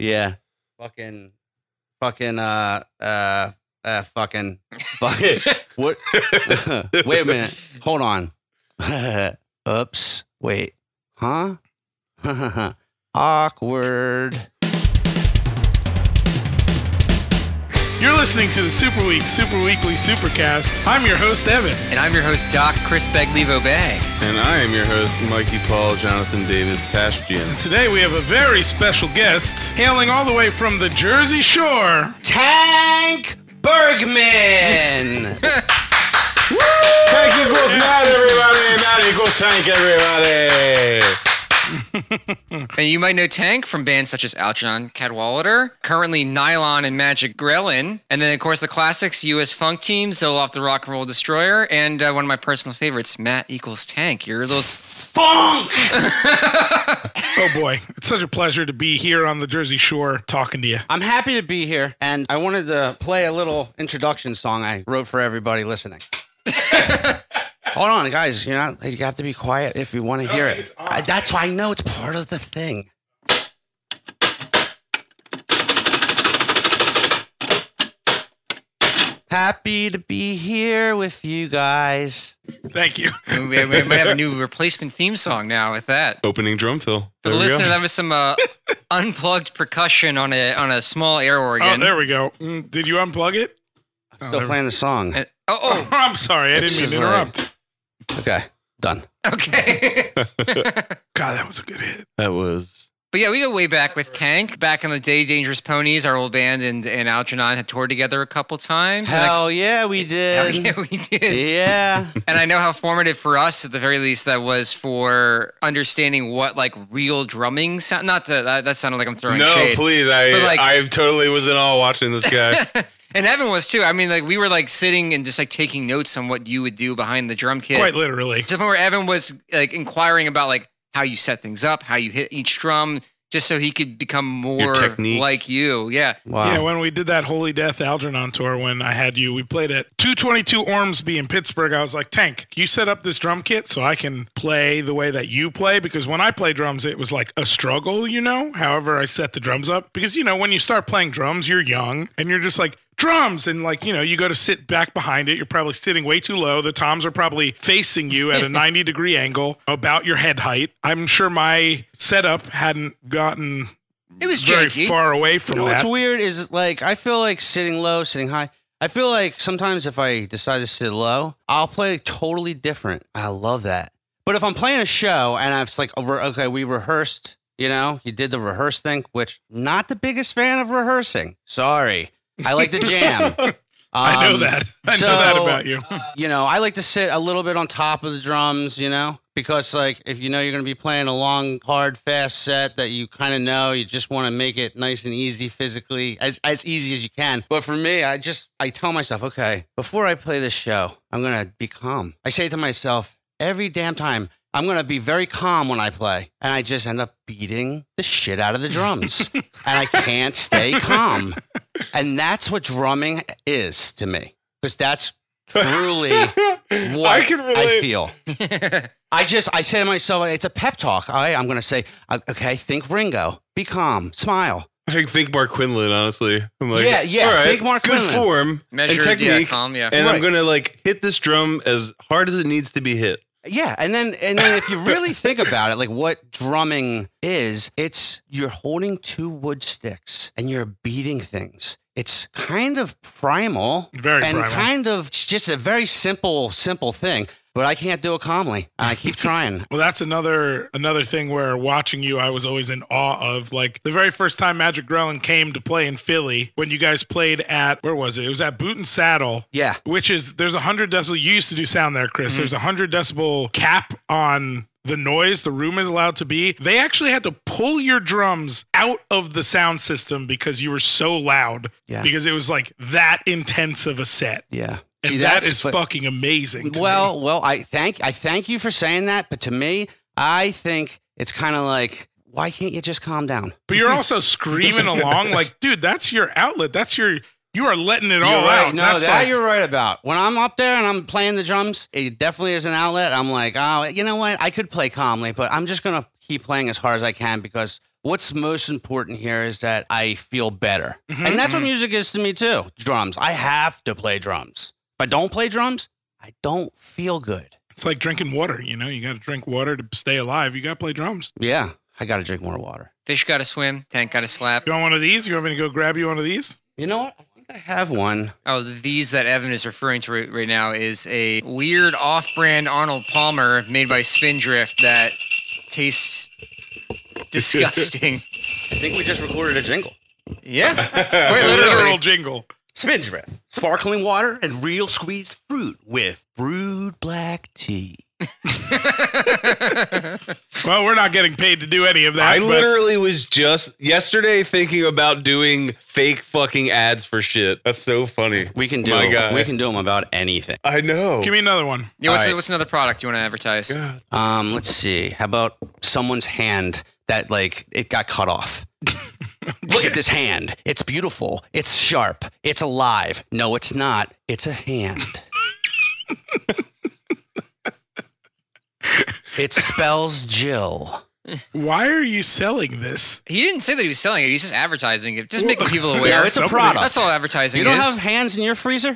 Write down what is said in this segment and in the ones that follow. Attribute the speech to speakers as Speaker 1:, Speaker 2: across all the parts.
Speaker 1: Yeah. Fucking. Fucking. What? Wait a minute. Hold on. Oops. Wait. Huh? Awkward.
Speaker 2: You're listening to the Super Week, Super Weekly Supercast. I'm your host, Evan.
Speaker 3: And I'm your host, Doc Chris Beglivo Bay.
Speaker 4: And I am your host, Mikey Paul Jonathan Davis Tashjian.
Speaker 2: And today we have a very special guest, hailing all the way from the Jersey Shore.
Speaker 1: Tank Bergman.
Speaker 4: Tank equals Matt, everybody. Matt equals Tank, everybody.
Speaker 3: And you might know Tank from bands such as Algernon Cadwallader, currently Nylon and Magic Grelin, and then of course the classics US Funk Team, Zoloft the Rock and Roll Destroyer, and one of my personal favorites, Matt equals Tank. You're those
Speaker 1: Funk.
Speaker 2: Oh boy, it's such a pleasure to be here on the Jersey Shore talking to you.
Speaker 1: I'm happy to be here, and I wanted to play a little introduction song I wrote for everybody listening. Hold on, guys. You have to be quiet if you want to hear it. That's why I know it's part of the thing. Happy to be here with you guys.
Speaker 2: Thank you.
Speaker 3: we might have a new replacement theme song now with that.
Speaker 4: Opening drum fill.
Speaker 3: For the listener, that was some unplugged percussion on a small air organ.
Speaker 2: Oh, there we go. Did you unplug it?
Speaker 1: Still playing the song.
Speaker 2: Oh, I'm sorry. I didn't mean to interrupt.
Speaker 1: Okay, done.
Speaker 3: Okay.
Speaker 2: God, that was a good hit.
Speaker 4: That was.
Speaker 3: But yeah, we go way back with Tank. Back in the day, Dangerous Ponies, our old band, and Algernon had toured together a couple times.
Speaker 1: Hell yeah, we did.
Speaker 3: Hell yeah, we did.
Speaker 1: Yeah.
Speaker 3: And I know how formative for us, at the very least, that was for understanding what like real drumming sound. Not that sounded like I'm throwing shade.
Speaker 4: No, please. I totally was in awe watching this guy.
Speaker 3: And Evan was too. I mean, like we were like sitting and just like taking notes on what you would do behind the drum kit.
Speaker 2: Quite literally.
Speaker 3: To the point where Evan was like inquiring about like how you set things up, how you hit each drum, just so he could become more like you. Yeah.
Speaker 1: Wow.
Speaker 2: Yeah, when we did that Holy Death Algernon tour, when I had you, we played at 222 Ormsby in Pittsburgh. I was like, Tank, can you set up this drum kit so I can play the way that you play? Because when I play drums, it was like a struggle, however I set the drums up. Because, when you start playing drums, you're young and you're just like, drums, and like you go to sit back behind it, you're probably sitting way too low, the toms are probably facing you at a 90-degree angle about your head height. I'm sure my setup hadn't gotten very far away from that.
Speaker 1: What's weird is like I feel like sitting low, sitting high, I feel like sometimes if I decide to sit low, I'll play totally different. I love that. But if I'm playing a show and it's like, okay, we rehearsed, you did the rehearse thing, which not the biggest fan of rehearsing. Sorry. I like to jam.
Speaker 2: I know that. I know that about you.
Speaker 1: I like to sit a little bit on top of the drums, because like if you're going to be playing a long, hard, fast set that you kind of know, you just want to make it nice and easy physically, as easy as you can. But for me, I tell myself, okay, before I play this show, I'm going to be calm. I say to myself every damn time, I'm going to be very calm when I play. And I just end up beating the shit out of the drums. And I can't stay calm. And that's what drumming is to me. Because that's truly what I feel. I say to myself, it's a pep talk. All right, I'm going to say, okay, think Ringo. Be calm. Smile.
Speaker 4: I think Mark Quinlan, honestly. I'm like,
Speaker 1: yeah.
Speaker 4: All right,
Speaker 1: think Mark
Speaker 4: good
Speaker 1: Quinlan.
Speaker 4: form
Speaker 3: Measured,
Speaker 4: and technique.
Speaker 3: Calm, yeah.
Speaker 4: And I'm going to like hit this drum as hard as it needs to be hit.
Speaker 1: Yeah, and then if you really think about it, like what drumming is, it's you're holding two wood sticks and you're beating things. It's kind of primal,
Speaker 2: primal.
Speaker 1: Kind of just a very simple thing. But I can't do it calmly. I keep trying.
Speaker 2: Well, that's another thing where watching you, I was always in awe of. Like the very first time Magic Grelin came to play in Philly, when you guys played at, where was it? It was at Boot and Saddle.
Speaker 1: Yeah.
Speaker 2: Which is, there's 100 decibel. You used to do sound there, Chris. Mm-hmm. There's 100 decibel cap on the noise the room is allowed to be. They actually had to pull your drums out of the sound system because you were so loud. Yeah. Because it was like that intense of a set.
Speaker 1: Yeah.
Speaker 2: And that is fucking amazing.
Speaker 1: Well, I thank you for saying that, but to me, I think it's kind of like, why can't you just calm down?
Speaker 2: But you're also screaming along, like, dude, that's your outlet. You are letting it all out.
Speaker 1: No, you're right about. When I'm up there and I'm playing the drums, it definitely is an outlet. I'm like, oh, you know what? I could play calmly, but I'm just gonna keep playing as hard as I can because what's most important here is that I feel better. And that's what music is to me too. Drums. I have to play drums. If I don't play drums, I don't feel good.
Speaker 2: It's like drinking water. You know, you got to drink water to stay alive. You got to play drums.
Speaker 1: Yeah, I got to drink more water.
Speaker 3: Fish got to swim. Tank got to slap.
Speaker 2: You want one of these? You want me to go grab you one of these?
Speaker 1: You know what? I think I have one.
Speaker 3: Oh, these that Evan is referring to right now is a weird off-brand Arnold Palmer made by Spindrift that tastes disgusting.
Speaker 1: I think we just recorded a jingle.
Speaker 3: Yeah. Quite
Speaker 2: Literal
Speaker 3: literally.
Speaker 2: jingle.
Speaker 1: Spindrift. Sparkling water and real squeezed fruit with brewed black tea.
Speaker 2: Well, we're not getting paid to do any of that.
Speaker 4: I
Speaker 2: but
Speaker 4: literally was just yesterday thinking about doing fake fucking ads for shit. That's so funny.
Speaker 1: We can do
Speaker 4: My God.
Speaker 1: we can do them about anything.
Speaker 4: I know.
Speaker 2: Give me another one.
Speaker 3: Yeah,
Speaker 1: All right.
Speaker 3: what's another product you want to advertise?
Speaker 1: Let's see. How about someone's hand that like it got cut off? Look at this hand. It's beautiful. It's sharp. It's alive. No, it's not. It's a hand. It spells Jill.
Speaker 2: Why are you selling this?
Speaker 3: He didn't say that he was selling it. He's just advertising it. Just making people aware.
Speaker 1: Yeah, it's a
Speaker 2: Somebody-
Speaker 1: product.
Speaker 3: That's all advertising
Speaker 1: You don't
Speaker 3: is.
Speaker 1: have hands in your freezer?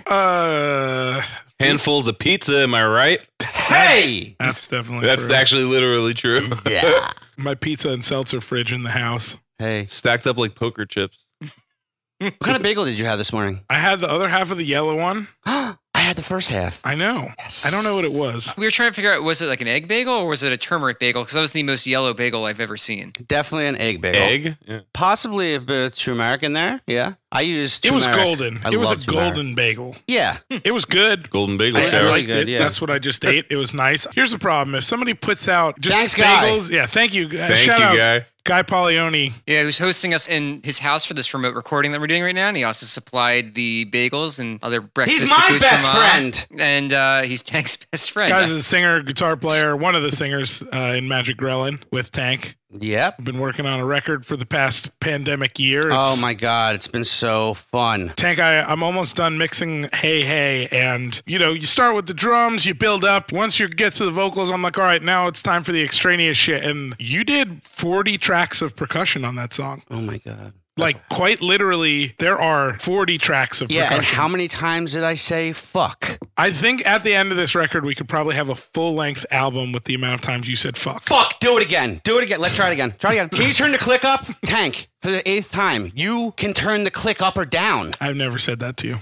Speaker 4: Handfuls of pizza, am I right?
Speaker 1: Hey!
Speaker 2: That's definitely
Speaker 4: That's
Speaker 2: true.
Speaker 4: actually literally true.
Speaker 1: Yeah.
Speaker 2: My pizza and seltzer fridge in the house.
Speaker 1: Hey.
Speaker 4: Stacked up like poker chips.
Speaker 1: What kind of bagel did you have this morning?
Speaker 2: I had the other half of the yellow one.
Speaker 1: I had the first half.
Speaker 2: I know.
Speaker 1: Yes.
Speaker 2: I don't know what it was.
Speaker 3: We were trying to figure out, was it like an egg bagel or was it a turmeric bagel? Because that was the most yellow bagel I've ever seen.
Speaker 1: Definitely an egg bagel.
Speaker 4: Egg? Yeah.
Speaker 1: Possibly a bit of turmeric in there. Yeah. I used
Speaker 2: It was
Speaker 1: turmeric.
Speaker 2: golden.
Speaker 1: I
Speaker 2: It was a
Speaker 1: love turmeric.
Speaker 2: golden bagel.
Speaker 1: Yeah.
Speaker 2: It was good.
Speaker 4: Golden bagel
Speaker 1: I
Speaker 2: I
Speaker 4: shower.
Speaker 1: really
Speaker 2: liked
Speaker 1: good,
Speaker 2: it.
Speaker 1: yeah.
Speaker 2: That's what I just ate. It was nice. Here's the problem. If somebody puts out just
Speaker 1: Thanks, Guy.
Speaker 2: bagels, yeah, thank you.
Speaker 4: Thank
Speaker 2: Shout
Speaker 4: you,
Speaker 2: out
Speaker 4: guy.
Speaker 2: Guy Polioni.
Speaker 3: Yeah, he was hosting us in his house for this remote recording that we're doing right now, and he also supplied the bagels and other breakfast.
Speaker 1: He's my best
Speaker 3: accoutrement.
Speaker 1: friend.
Speaker 3: And he's Tank's best friend.
Speaker 2: Guy's a singer, guitar player, one of the singers in Magic Grelin with Tank.
Speaker 1: Yep.
Speaker 2: Been working on a record for the past pandemic year.
Speaker 1: Oh my God. It's been so fun.
Speaker 2: Tank, I'm almost done mixing Hey Hey, and you start with the drums, you build up. Once you get to the vocals, I'm like, all right, now it's time for the extraneous shit. And you did 40 tracks of percussion on that song.
Speaker 1: Oh my God.
Speaker 2: Like quite literally, there are 40 tracks of
Speaker 1: Yeah. And
Speaker 2: percussion.
Speaker 1: how many times did I say fuck?
Speaker 2: I think at the end of this record, we could probably have a full-length album with the amount of times you said fuck.
Speaker 1: Fuck. Do it again. Do it again. Let's try it again. Try it again. Can you turn the click up? Tank, for the 8th time, you can turn the click up or down.
Speaker 2: I've never said that to you.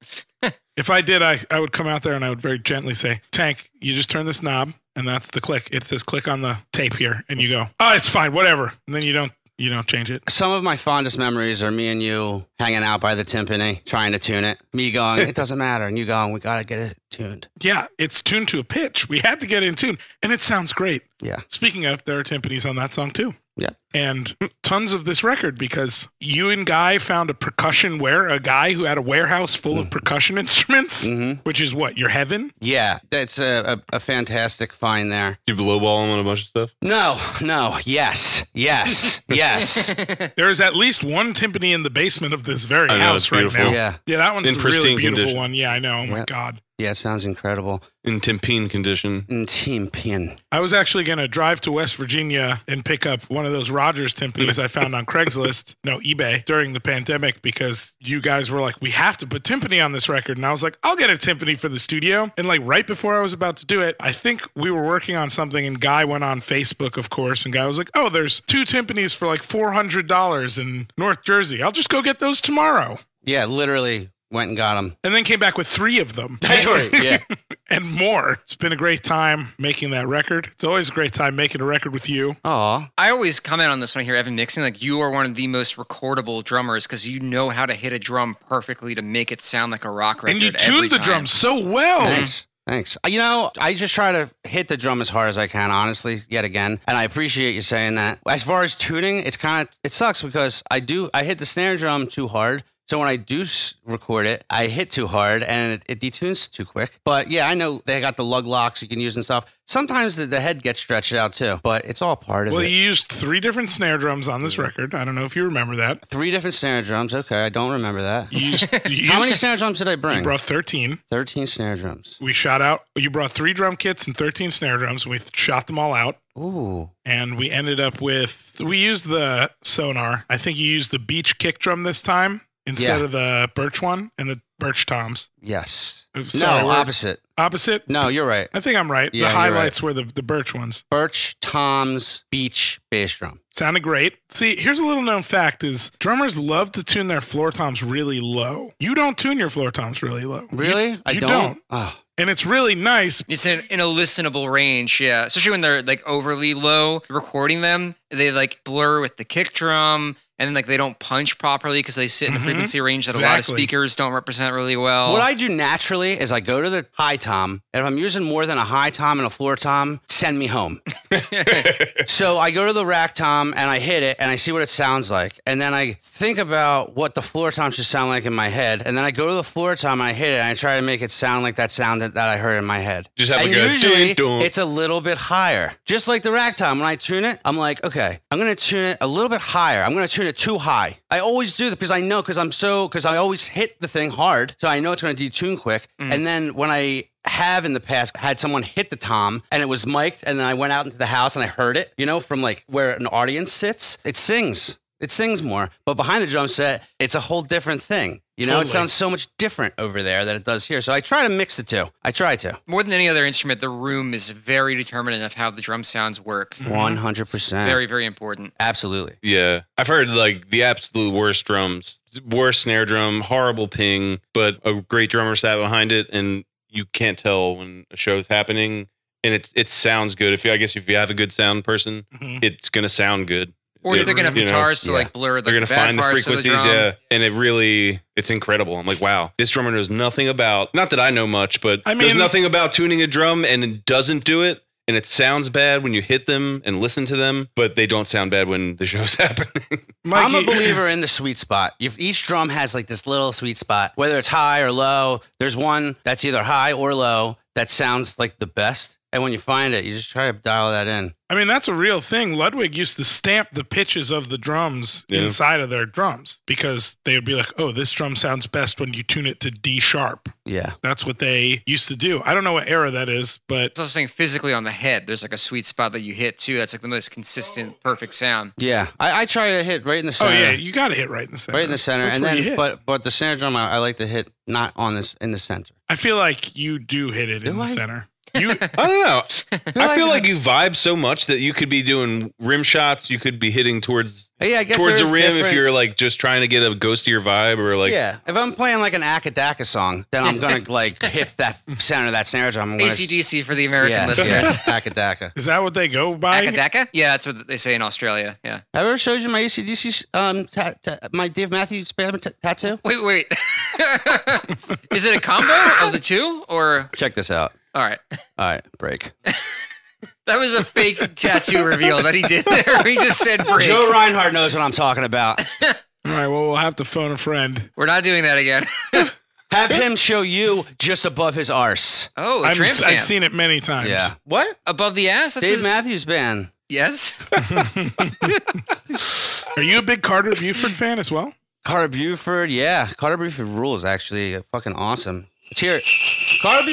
Speaker 2: If I did, I would come out there and I would very gently say, Tank, you just turn this knob and that's the click. It says click on the tape here. And you go, oh, it's fine, whatever. And then you don't change it.
Speaker 1: Some of my fondest memories are me and you hanging out by the timpani, trying to tune it. Me going, it doesn't matter. And you going, we got to get it tuned.
Speaker 2: Yeah, it's tuned to a pitch. We had to get it in tune. And it sounds great.
Speaker 1: Yeah.
Speaker 2: Speaking of, there are timpanis on that song too.
Speaker 1: Yeah.
Speaker 2: And tons of this record because you and Guy found a guy who had a warehouse full of percussion instruments, which is what, your heaven?
Speaker 1: Yeah. That's a fantastic find there.
Speaker 4: Did you lowball him on a bunch of stuff?
Speaker 1: No. Yes.
Speaker 2: There is at least one timpani in the basement of this very
Speaker 4: I know,
Speaker 2: house
Speaker 4: it's
Speaker 2: right
Speaker 4: beautiful.
Speaker 2: now.
Speaker 1: Yeah.
Speaker 2: Yeah, that one's
Speaker 4: In
Speaker 2: a really
Speaker 4: pristine
Speaker 2: beautiful
Speaker 4: condition.
Speaker 2: one. Yeah, I know. Oh my
Speaker 1: Yep.
Speaker 2: God.
Speaker 1: Yeah, it sounds incredible.
Speaker 4: In Timpine condition.
Speaker 1: Team pin.
Speaker 2: I was actually going to drive to West Virginia and pick up one of those Rogers timpanis I found on eBay during the pandemic because you guys were like, we have to put timpani on this record. And I was like, I'll get a timpani for the studio. And like right before I was about to do it, I think we were working on something and Guy went on Facebook, of course. And Guy was like, oh, there's 2 timpanis for like $400 in North Jersey. I'll just go get those tomorrow.
Speaker 1: Yeah, literally went and got them.
Speaker 2: And then came back with 3 of them.
Speaker 1: That's right. Yeah.
Speaker 2: And more. It's been a great time making that record. It's always a great time making a record with you.
Speaker 1: Aw.
Speaker 3: I always comment on this when I hear Evan mixing. Like, you are one of the most recordable drummers because you know how to hit a drum perfectly to make it sound like a rock record.
Speaker 2: And you
Speaker 3: every
Speaker 2: tuned the
Speaker 3: time.
Speaker 2: drums so well.
Speaker 1: Thanks. I just try to hit the drum as hard as I can, honestly, yet again. And I appreciate you saying that. As far as tuning, it sucks because I hit the snare drum too hard. So when I do record it, I hit too hard and it detunes too quick. But yeah, I know they got the lug locks you can use and stuff. Sometimes the head gets stretched out too, but it's all part of
Speaker 2: Well,
Speaker 1: it.
Speaker 2: you used 3 different snare drums on this record. I don't know if you remember that.
Speaker 1: 3 different snare drums. Okay, I don't remember that.
Speaker 2: You
Speaker 1: How many snare drums did I
Speaker 2: You
Speaker 1: brought
Speaker 2: brought 13.
Speaker 1: 13 snare drums.
Speaker 2: We shot out. You brought 3 drum kits and 13 snare drums. We shot them all out.
Speaker 1: Ooh.
Speaker 2: And we ended up with, we used the Sonar. I think you used the Beach kick drum this time instead
Speaker 1: Yeah.
Speaker 2: of the Birch one and the Birch toms.
Speaker 1: Yes.
Speaker 2: Sorry,
Speaker 1: no,
Speaker 2: we're-
Speaker 1: opposite.
Speaker 2: Opposite?
Speaker 1: No, you're right.
Speaker 2: I think I'm right.
Speaker 1: Yeah,
Speaker 2: The
Speaker 1: you're
Speaker 2: highlights were the Birch ones.
Speaker 1: Birch, Tom's, Beach, bass drum.
Speaker 2: Sounded great. See, here's a little known fact is drummers love to tune their floor toms really low. You don't tune your floor toms really low.
Speaker 1: Really?
Speaker 2: You
Speaker 1: I
Speaker 2: don't.
Speaker 1: Oh.
Speaker 2: And it's really nice.
Speaker 3: It's in a listenable range, yeah. Especially when they're like overly low. Recording them, they like blur with the kick drum, and then like they don't punch properly because they sit in a frequency range that a lot of
Speaker 2: Exactly.
Speaker 3: speakers don't represent really well.
Speaker 1: What I do naturally is I go to the high tom, and if I'm using more than a high tom and a floor tom, send me home. So I go to the rack tom and I hit it and I see what it sounds like. And then I think about what the floor tom should sound like in my head. And then I go to the floor tom and I hit it and I try to make it sound like that sound that I heard in my head.
Speaker 4: Just have
Speaker 1: and
Speaker 4: like a
Speaker 1: usually
Speaker 4: dun, dun.
Speaker 1: it's a little bit higher. Just like the rack tom. When I tune it, I'm like, okay, I'm going to tune it a little bit higher. I'm going to tune it too high. I always do that because I know, because I always hit the thing hard. So I know it's going to detune quick. And then when I have in the past had someone hit the tom and it was mic'd and then I went out into the house and I heard it, from like where an audience sits, it sings more. But behind the drum set, it's a whole different thing.
Speaker 2: Totally.
Speaker 1: It sounds so much different over there than it does here. So I try to mix the two. I try to.
Speaker 3: More than any other instrument, the room is very determinant of how the drum sounds work.
Speaker 1: 100%.
Speaker 3: Very, very important.
Speaker 1: Absolutely.
Speaker 4: Yeah. I've heard like the absolute worst drums, worst snare drum, horrible ping, but a great drummer sat behind it and you can't tell when a show's happening and it sounds good. I guess if you have a good sound person, it's going to sound good.
Speaker 3: Or they're going to have
Speaker 4: You know,
Speaker 3: guitars to
Speaker 1: yeah.
Speaker 3: like blur
Speaker 4: They're
Speaker 3: the
Speaker 4: going to
Speaker 3: bad
Speaker 4: find the
Speaker 3: parts of
Speaker 4: frequencies,
Speaker 3: drum.
Speaker 4: yeah. And it's incredible. I'm like, wow, this drummer knows nothing about, not that I know much, but
Speaker 2: I
Speaker 4: there's
Speaker 2: mean-
Speaker 4: nothing about tuning a drum and it doesn't do it. And it sounds bad when you hit them and listen to them, but they don't sound bad when the show's happening.
Speaker 1: I'm a
Speaker 2: Mikey-
Speaker 1: believer in the sweet spot. If each drum has like this little sweet spot, whether it's high or low, there's one that's either high or low that sounds like the best. And when you find it, you just try to dial that in.
Speaker 2: I mean, that's a real thing. Ludwig used to stamp the pitches of the drums
Speaker 4: Yeah.
Speaker 2: inside of their drums because they would be like, oh, this drum sounds best when you tune it to D sharp.
Speaker 1: Yeah.
Speaker 2: That's what they used to do. I don't know what era that is, but
Speaker 3: It's also saying physically on the head, there's like a sweet spot that you hit too. That's like the most consistent, perfect sound.
Speaker 1: Yeah. I try to hit right in the
Speaker 2: oh
Speaker 1: center.
Speaker 2: yeah, you got to hit right in the center.
Speaker 1: Right in the center.
Speaker 2: That's
Speaker 1: and
Speaker 2: where
Speaker 1: then,
Speaker 2: you hit.
Speaker 1: but the snare drum, I like to hit not on this in the center.
Speaker 2: I feel like you do hit it in
Speaker 1: Do
Speaker 2: the
Speaker 1: I?
Speaker 2: center. You,
Speaker 4: I don't know. I feel like you vibe so much that you could be doing rim shots. You could be hitting towards
Speaker 1: Yeah, I guess
Speaker 4: the
Speaker 1: there's
Speaker 4: rim if
Speaker 1: different-
Speaker 4: you're like just trying to get a ghostier vibe or like.
Speaker 1: Yeah. If I'm playing like an Akadaka song, then I'm going to like hit that center of that snare drum. I'm gonna-
Speaker 3: ACDC for the American
Speaker 1: yeah,
Speaker 3: listeners.
Speaker 1: yes, Akadaka.
Speaker 2: is that what they go by?
Speaker 3: Akadaka? Yeah, that's what they say in Australia. Yeah.
Speaker 1: Have I ever showed you my ACDC, my Dave Matthews Band tattoo?
Speaker 3: Wait. Is it a combo of the two? Or,
Speaker 1: Check this out.
Speaker 3: all right.
Speaker 1: All right, break.
Speaker 3: That was a fake tattoo reveal that he did there. He just said break.
Speaker 1: Joe Reinhardt knows what I'm talking about.
Speaker 2: All right, well, we'll have to phone a friend.
Speaker 3: We're not doing that again.
Speaker 1: Have him show you just above his arse.
Speaker 3: Oh, a tramp stamp.
Speaker 2: I've seen it many times.
Speaker 1: Yeah. What?
Speaker 3: Above the ass? That's
Speaker 1: Dave Matthews Band.
Speaker 3: Yes.
Speaker 2: Are you a big Carter Buford fan as well?
Speaker 1: Carter Buford, yeah. Carter Buford rules, actually. Fucking awesome. Let's hear it. Carter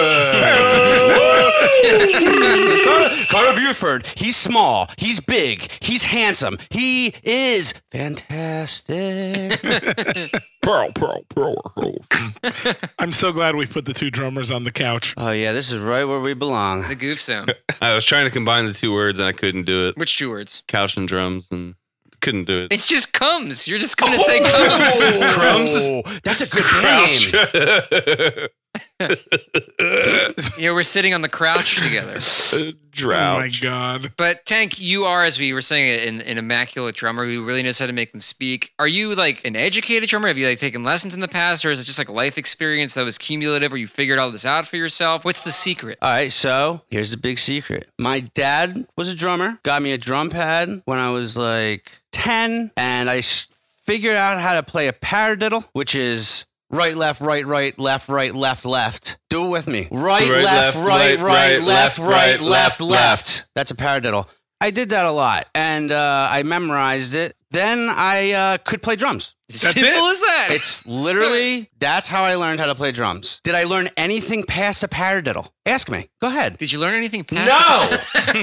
Speaker 1: Buford! Carter Buford, he's small, he's big, he's handsome, he is fantastic.
Speaker 4: Pearl.
Speaker 2: I'm so glad we put the two drummers on the couch.
Speaker 1: Oh, yeah, this is right where we belong.
Speaker 3: The goof zone.
Speaker 4: I was trying to combine the two words and I couldn't do it.
Speaker 3: Which two words?
Speaker 4: Couch and drums and couldn't do it.
Speaker 3: It just comes. You're just going to say comes.
Speaker 1: Crumbs? That's a good band name.
Speaker 3: Yeah, we're sitting on the crouch together.
Speaker 4: Drought.
Speaker 2: Oh my God.
Speaker 3: But Tank, you are, as we were saying, an immaculate drummer who really knows how to make them speak. Are you like an educated drummer? Have you like taken lessons in the past, or is it just like life experience that was cumulative, where you figured all this out for yourself? What's the secret?
Speaker 1: All right, so here's the big secret. My dad was a drummer, got me a drum pad when I was like 10, and I figured out how to play a paradiddle, which is right, left, right, left, left. Do it with me. Right, left, right, left, left. That's a paradiddle. I did that a lot, and I memorized it. Then I could play drums.
Speaker 3: Simple as that.
Speaker 1: It's literally, that's how I learned how to play drums. Did I learn anything past a paradiddle? Ask me. Go ahead.
Speaker 3: Did you learn anything past
Speaker 1: No!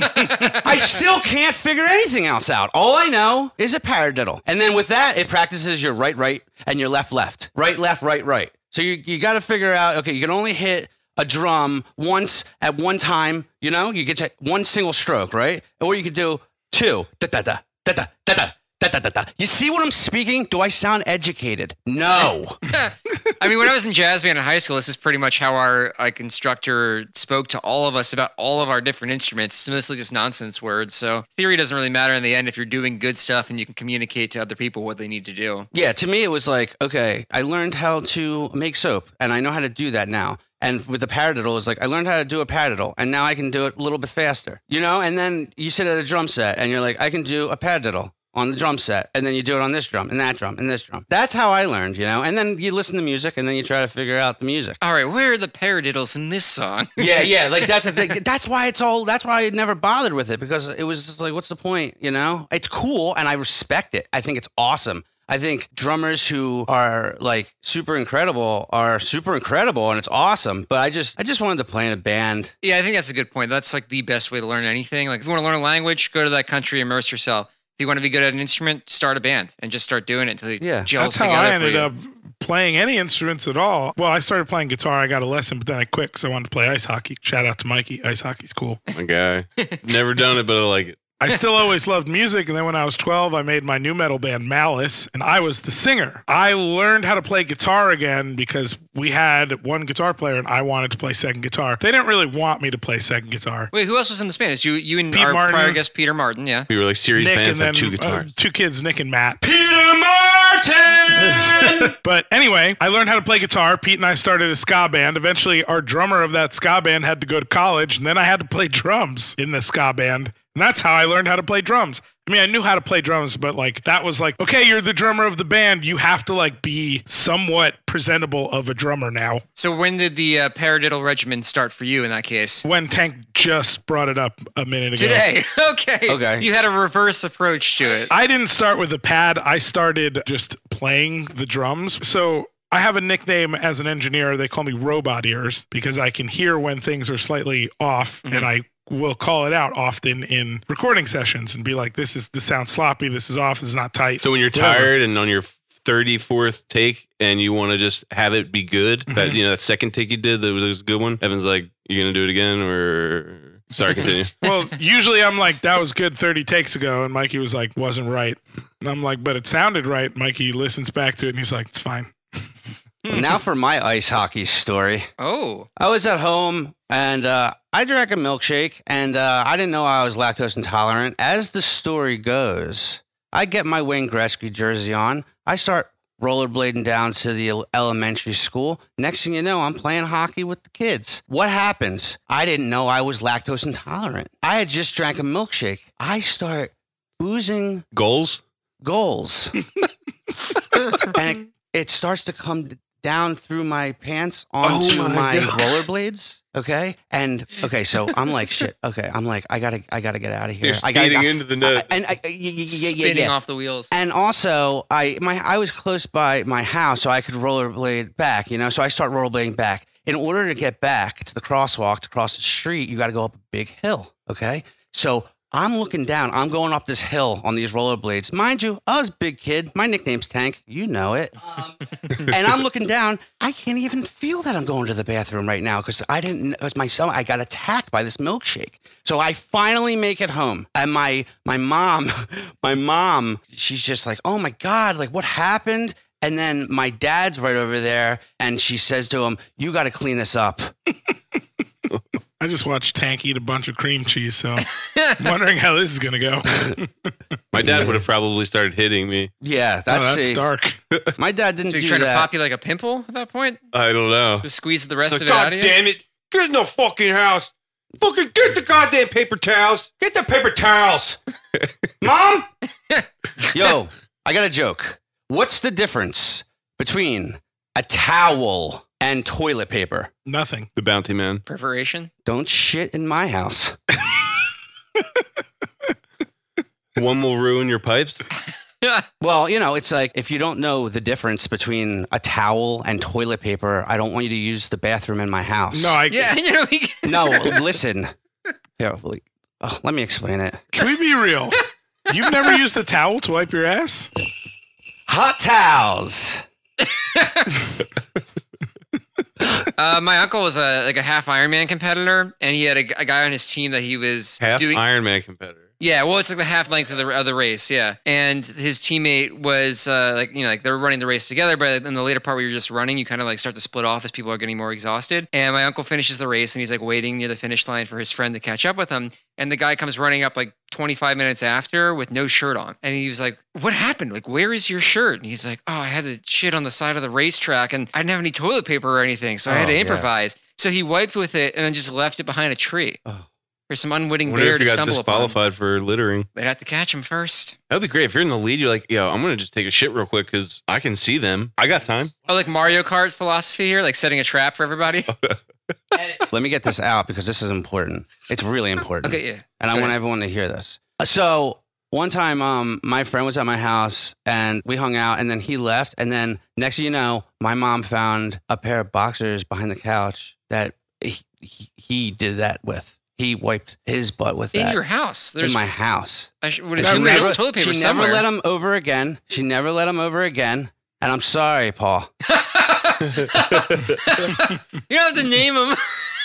Speaker 1: I still can't figure anything else out. All I know is a paradiddle. And then with that, it practices your right, and your left. Right, left, right. So you got to figure out, okay, you can only hit a drum once at one time, you know? You get one single stroke, right? Or you could do two. Da-da-da, da-da, da-da. You see what I'm speaking? Do I sound educated? No.
Speaker 3: I mean, when I was in jazz band in high school, this is pretty much how our instructor spoke to all of us about all of our different instruments. It's mostly just nonsense words. So theory doesn't really matter in the end if you're doing good stuff and you can communicate to other people what they need to do.
Speaker 1: Yeah, to me, it was like, okay, I learned how to make soap, and I know how to do that now. And with the paradiddle, it's like, I learned how to do a paradiddle, and now I can do it a little bit faster, you know? And then you sit at a drum set, and you're like, I can do a paradiddle on the drum set, and then you do it on this drum, and that drum, and this drum. That's how I learned, you know? And then you listen to music, and then you try to figure out the music.
Speaker 3: All right, where are the paradiddles in this song?
Speaker 1: Yeah, like that's the thing. That's why I never bothered with it, because it was just like, what's the point, you know? It's cool, and I respect it. I think it's awesome. I think drummers who are like super incredible are super incredible, and it's awesome. But I just wanted to play in a band.
Speaker 3: Yeah, I think that's a good point. That's like the best way to learn anything. Like if you want to learn a language, go to that country, immerse yourself. If you want to be good at an instrument, start a band and just start doing it until it gels
Speaker 2: That's how
Speaker 3: together.
Speaker 2: I ended up playing any instruments at all. Well, I started playing guitar. I got a lesson, but then I quit because I wanted to play ice hockey. Shout out to Mikey. Ice hockey's cool.
Speaker 4: My guy. Never done it, but I like it.
Speaker 2: I still always loved music, and then when I was 12, I made my new metal band Malice, and I was the singer. I learned how to play guitar again because we had one guitar player, and I wanted to play second guitar. They didn't really want me to play second guitar.
Speaker 3: Wait, who else was in the band? It's you and
Speaker 2: Pete
Speaker 3: our
Speaker 2: Martin.
Speaker 3: prior guest, Peter Martin, yeah.
Speaker 4: We were like series
Speaker 2: Nick,
Speaker 4: bands,
Speaker 2: and
Speaker 4: had
Speaker 2: then
Speaker 4: two guitars.
Speaker 2: two kids, Nick and Matt.
Speaker 1: Peter Martin!
Speaker 2: But anyway, I learned how to play guitar. Pete and I started a ska band. Eventually, our drummer of that ska band had to go to college, and then I had to play drums in the ska band. And that's how I learned how to play drums. I mean, I knew how to play drums, but like that was like, okay, you're the drummer of the band. You have to like be somewhat presentable of a drummer now.
Speaker 3: So when did the paradiddle regimen start for you in that case?
Speaker 2: When Tank just brought it up a minute ago.
Speaker 3: Today. Okay. You had a reverse approach to it.
Speaker 2: I didn't start with a pad. I started just playing the drums. So I have a nickname as an engineer. They call me Robot Ears because I can hear when things are slightly off, and I will call it out often in recording sessions and be like, this sounds sloppy, this is off, this is not tight.
Speaker 4: So when you're tired and on your 34th take and you want to just have it be good, that that second take you did that was a good one, Evan's like, you gonna do it again? Or sorry, continue.
Speaker 2: Well, usually I'm like, that was good 30 takes ago, and Mikey was like, wasn't right. And I'm like, but it sounded right. Mikey listens back to it and he's like, it's fine.
Speaker 1: Now for my ice hockey story.
Speaker 3: Oh.
Speaker 1: I was at home, and I drank a milkshake, and I didn't know I was lactose intolerant. As the story goes, I get my Wayne Gretzky jersey on. I start rollerblading down to the elementary school. Next thing you know, I'm playing hockey with the kids. What happens? I didn't know I was lactose intolerant. I had just drank a milkshake. I start oozing
Speaker 4: Goals?
Speaker 1: And it starts to come down through my pants onto my rollerblades. Okay. And so I'm like, shit. Okay. I'm like, I gotta get out of here.
Speaker 4: You're skating into the net.
Speaker 3: Spinning off the wheels.
Speaker 1: And also I was close by my house, so I could rollerblade back, you know? So I start rollerblading back. In order to get back to the crosswalk, to cross the street, you got to go up a big hill. Okay. So I'm looking down. I'm going up this hill on these rollerblades. Mind you, I was a big kid. My nickname's Tank. You know it. And I'm looking down. I can't even feel that I'm going to the bathroom right now because I got attacked by this milkshake. So I finally make it home. And my mom, she's just like, oh my God, like what happened? And then my dad's right over there. And she says to him, you got to clean this up.
Speaker 2: I just watched Tank eat a bunch of cream cheese, so I'm wondering how this is going to go.
Speaker 4: My dad would have probably started hitting me.
Speaker 1: Yeah, that's
Speaker 2: dark.
Speaker 1: My dad didn't do that.
Speaker 3: So you trying to pop you like a pimple at that point?
Speaker 4: I don't know.
Speaker 3: To squeeze the rest of it
Speaker 5: God
Speaker 3: out of you?
Speaker 5: damn it. Get in the fucking house. Fucking get the goddamn paper towels. Get the paper towels. Mom?
Speaker 1: Yo, I got a joke. What's the difference between a towel and toilet paper?
Speaker 2: Nothing.
Speaker 4: The Bounty Man.
Speaker 3: Perforation.
Speaker 1: Don't shit in my house.
Speaker 4: One will ruin your pipes.
Speaker 1: Well, it's like if you don't know the difference between a towel and toilet paper, I don't want you to use the bathroom in my house.
Speaker 2: No,
Speaker 3: Yeah,
Speaker 1: No, listen. Here, let me explain it.
Speaker 2: Can we be real? You've never used a towel to wipe your ass?
Speaker 1: Hot towels.
Speaker 3: My uncle was a half Ironman competitor, and he had a guy on his team that he was
Speaker 4: Half
Speaker 3: doing.
Speaker 4: Iron Man competitor.
Speaker 3: Yeah, well, it's like the half length of the race. Yeah, and his teammate was like they were running the race together, but in the later part where you're just running, you kind of like start to split off as people are getting more exhausted. And my uncle finishes the race, and he's like waiting near the finish line for his friend to catch up with him. And the guy comes running up like 25 minutes after with no shirt on, and he was like, "What happened? Like, where is your shirt?" And he's like, "Oh, I had the shit on the side of the racetrack, and I didn't have any toilet paper or anything, so I had to
Speaker 1: yeah.
Speaker 3: improvise." So he wiped with it and then just left it behind a tree.
Speaker 1: Oh.
Speaker 3: For some unwitting
Speaker 4: Wonder
Speaker 3: bear
Speaker 4: if you
Speaker 3: to
Speaker 4: got
Speaker 3: stumble upon.
Speaker 4: disqualified for littering.
Speaker 3: They'd have to catch him first.
Speaker 4: That would be great. If you're in the lead, you're like, yo, I'm going to just take a shit real quick because I can see them. I got time.
Speaker 3: Oh, like Mario Kart philosophy here, like setting a trap for everybody.
Speaker 1: Let me get this out because this is important. It's really important.
Speaker 3: Okay, yeah.
Speaker 1: And I
Speaker 3: Go
Speaker 1: want
Speaker 3: ahead.
Speaker 1: everyone to hear this. So one time, my friend was at my house and we hung out, and then he left. And then next thing you know, my mom found a pair of boxers behind the couch that he did that with. He wiped his butt with
Speaker 3: In
Speaker 1: that
Speaker 3: your house.
Speaker 1: in my house.
Speaker 3: I would
Speaker 2: That
Speaker 3: assume
Speaker 2: really-
Speaker 3: there's toilet paper
Speaker 1: She
Speaker 3: somewhere.
Speaker 1: never let him over again. She never let him over again. And I'm sorry, Paul.
Speaker 3: You don't have to name him.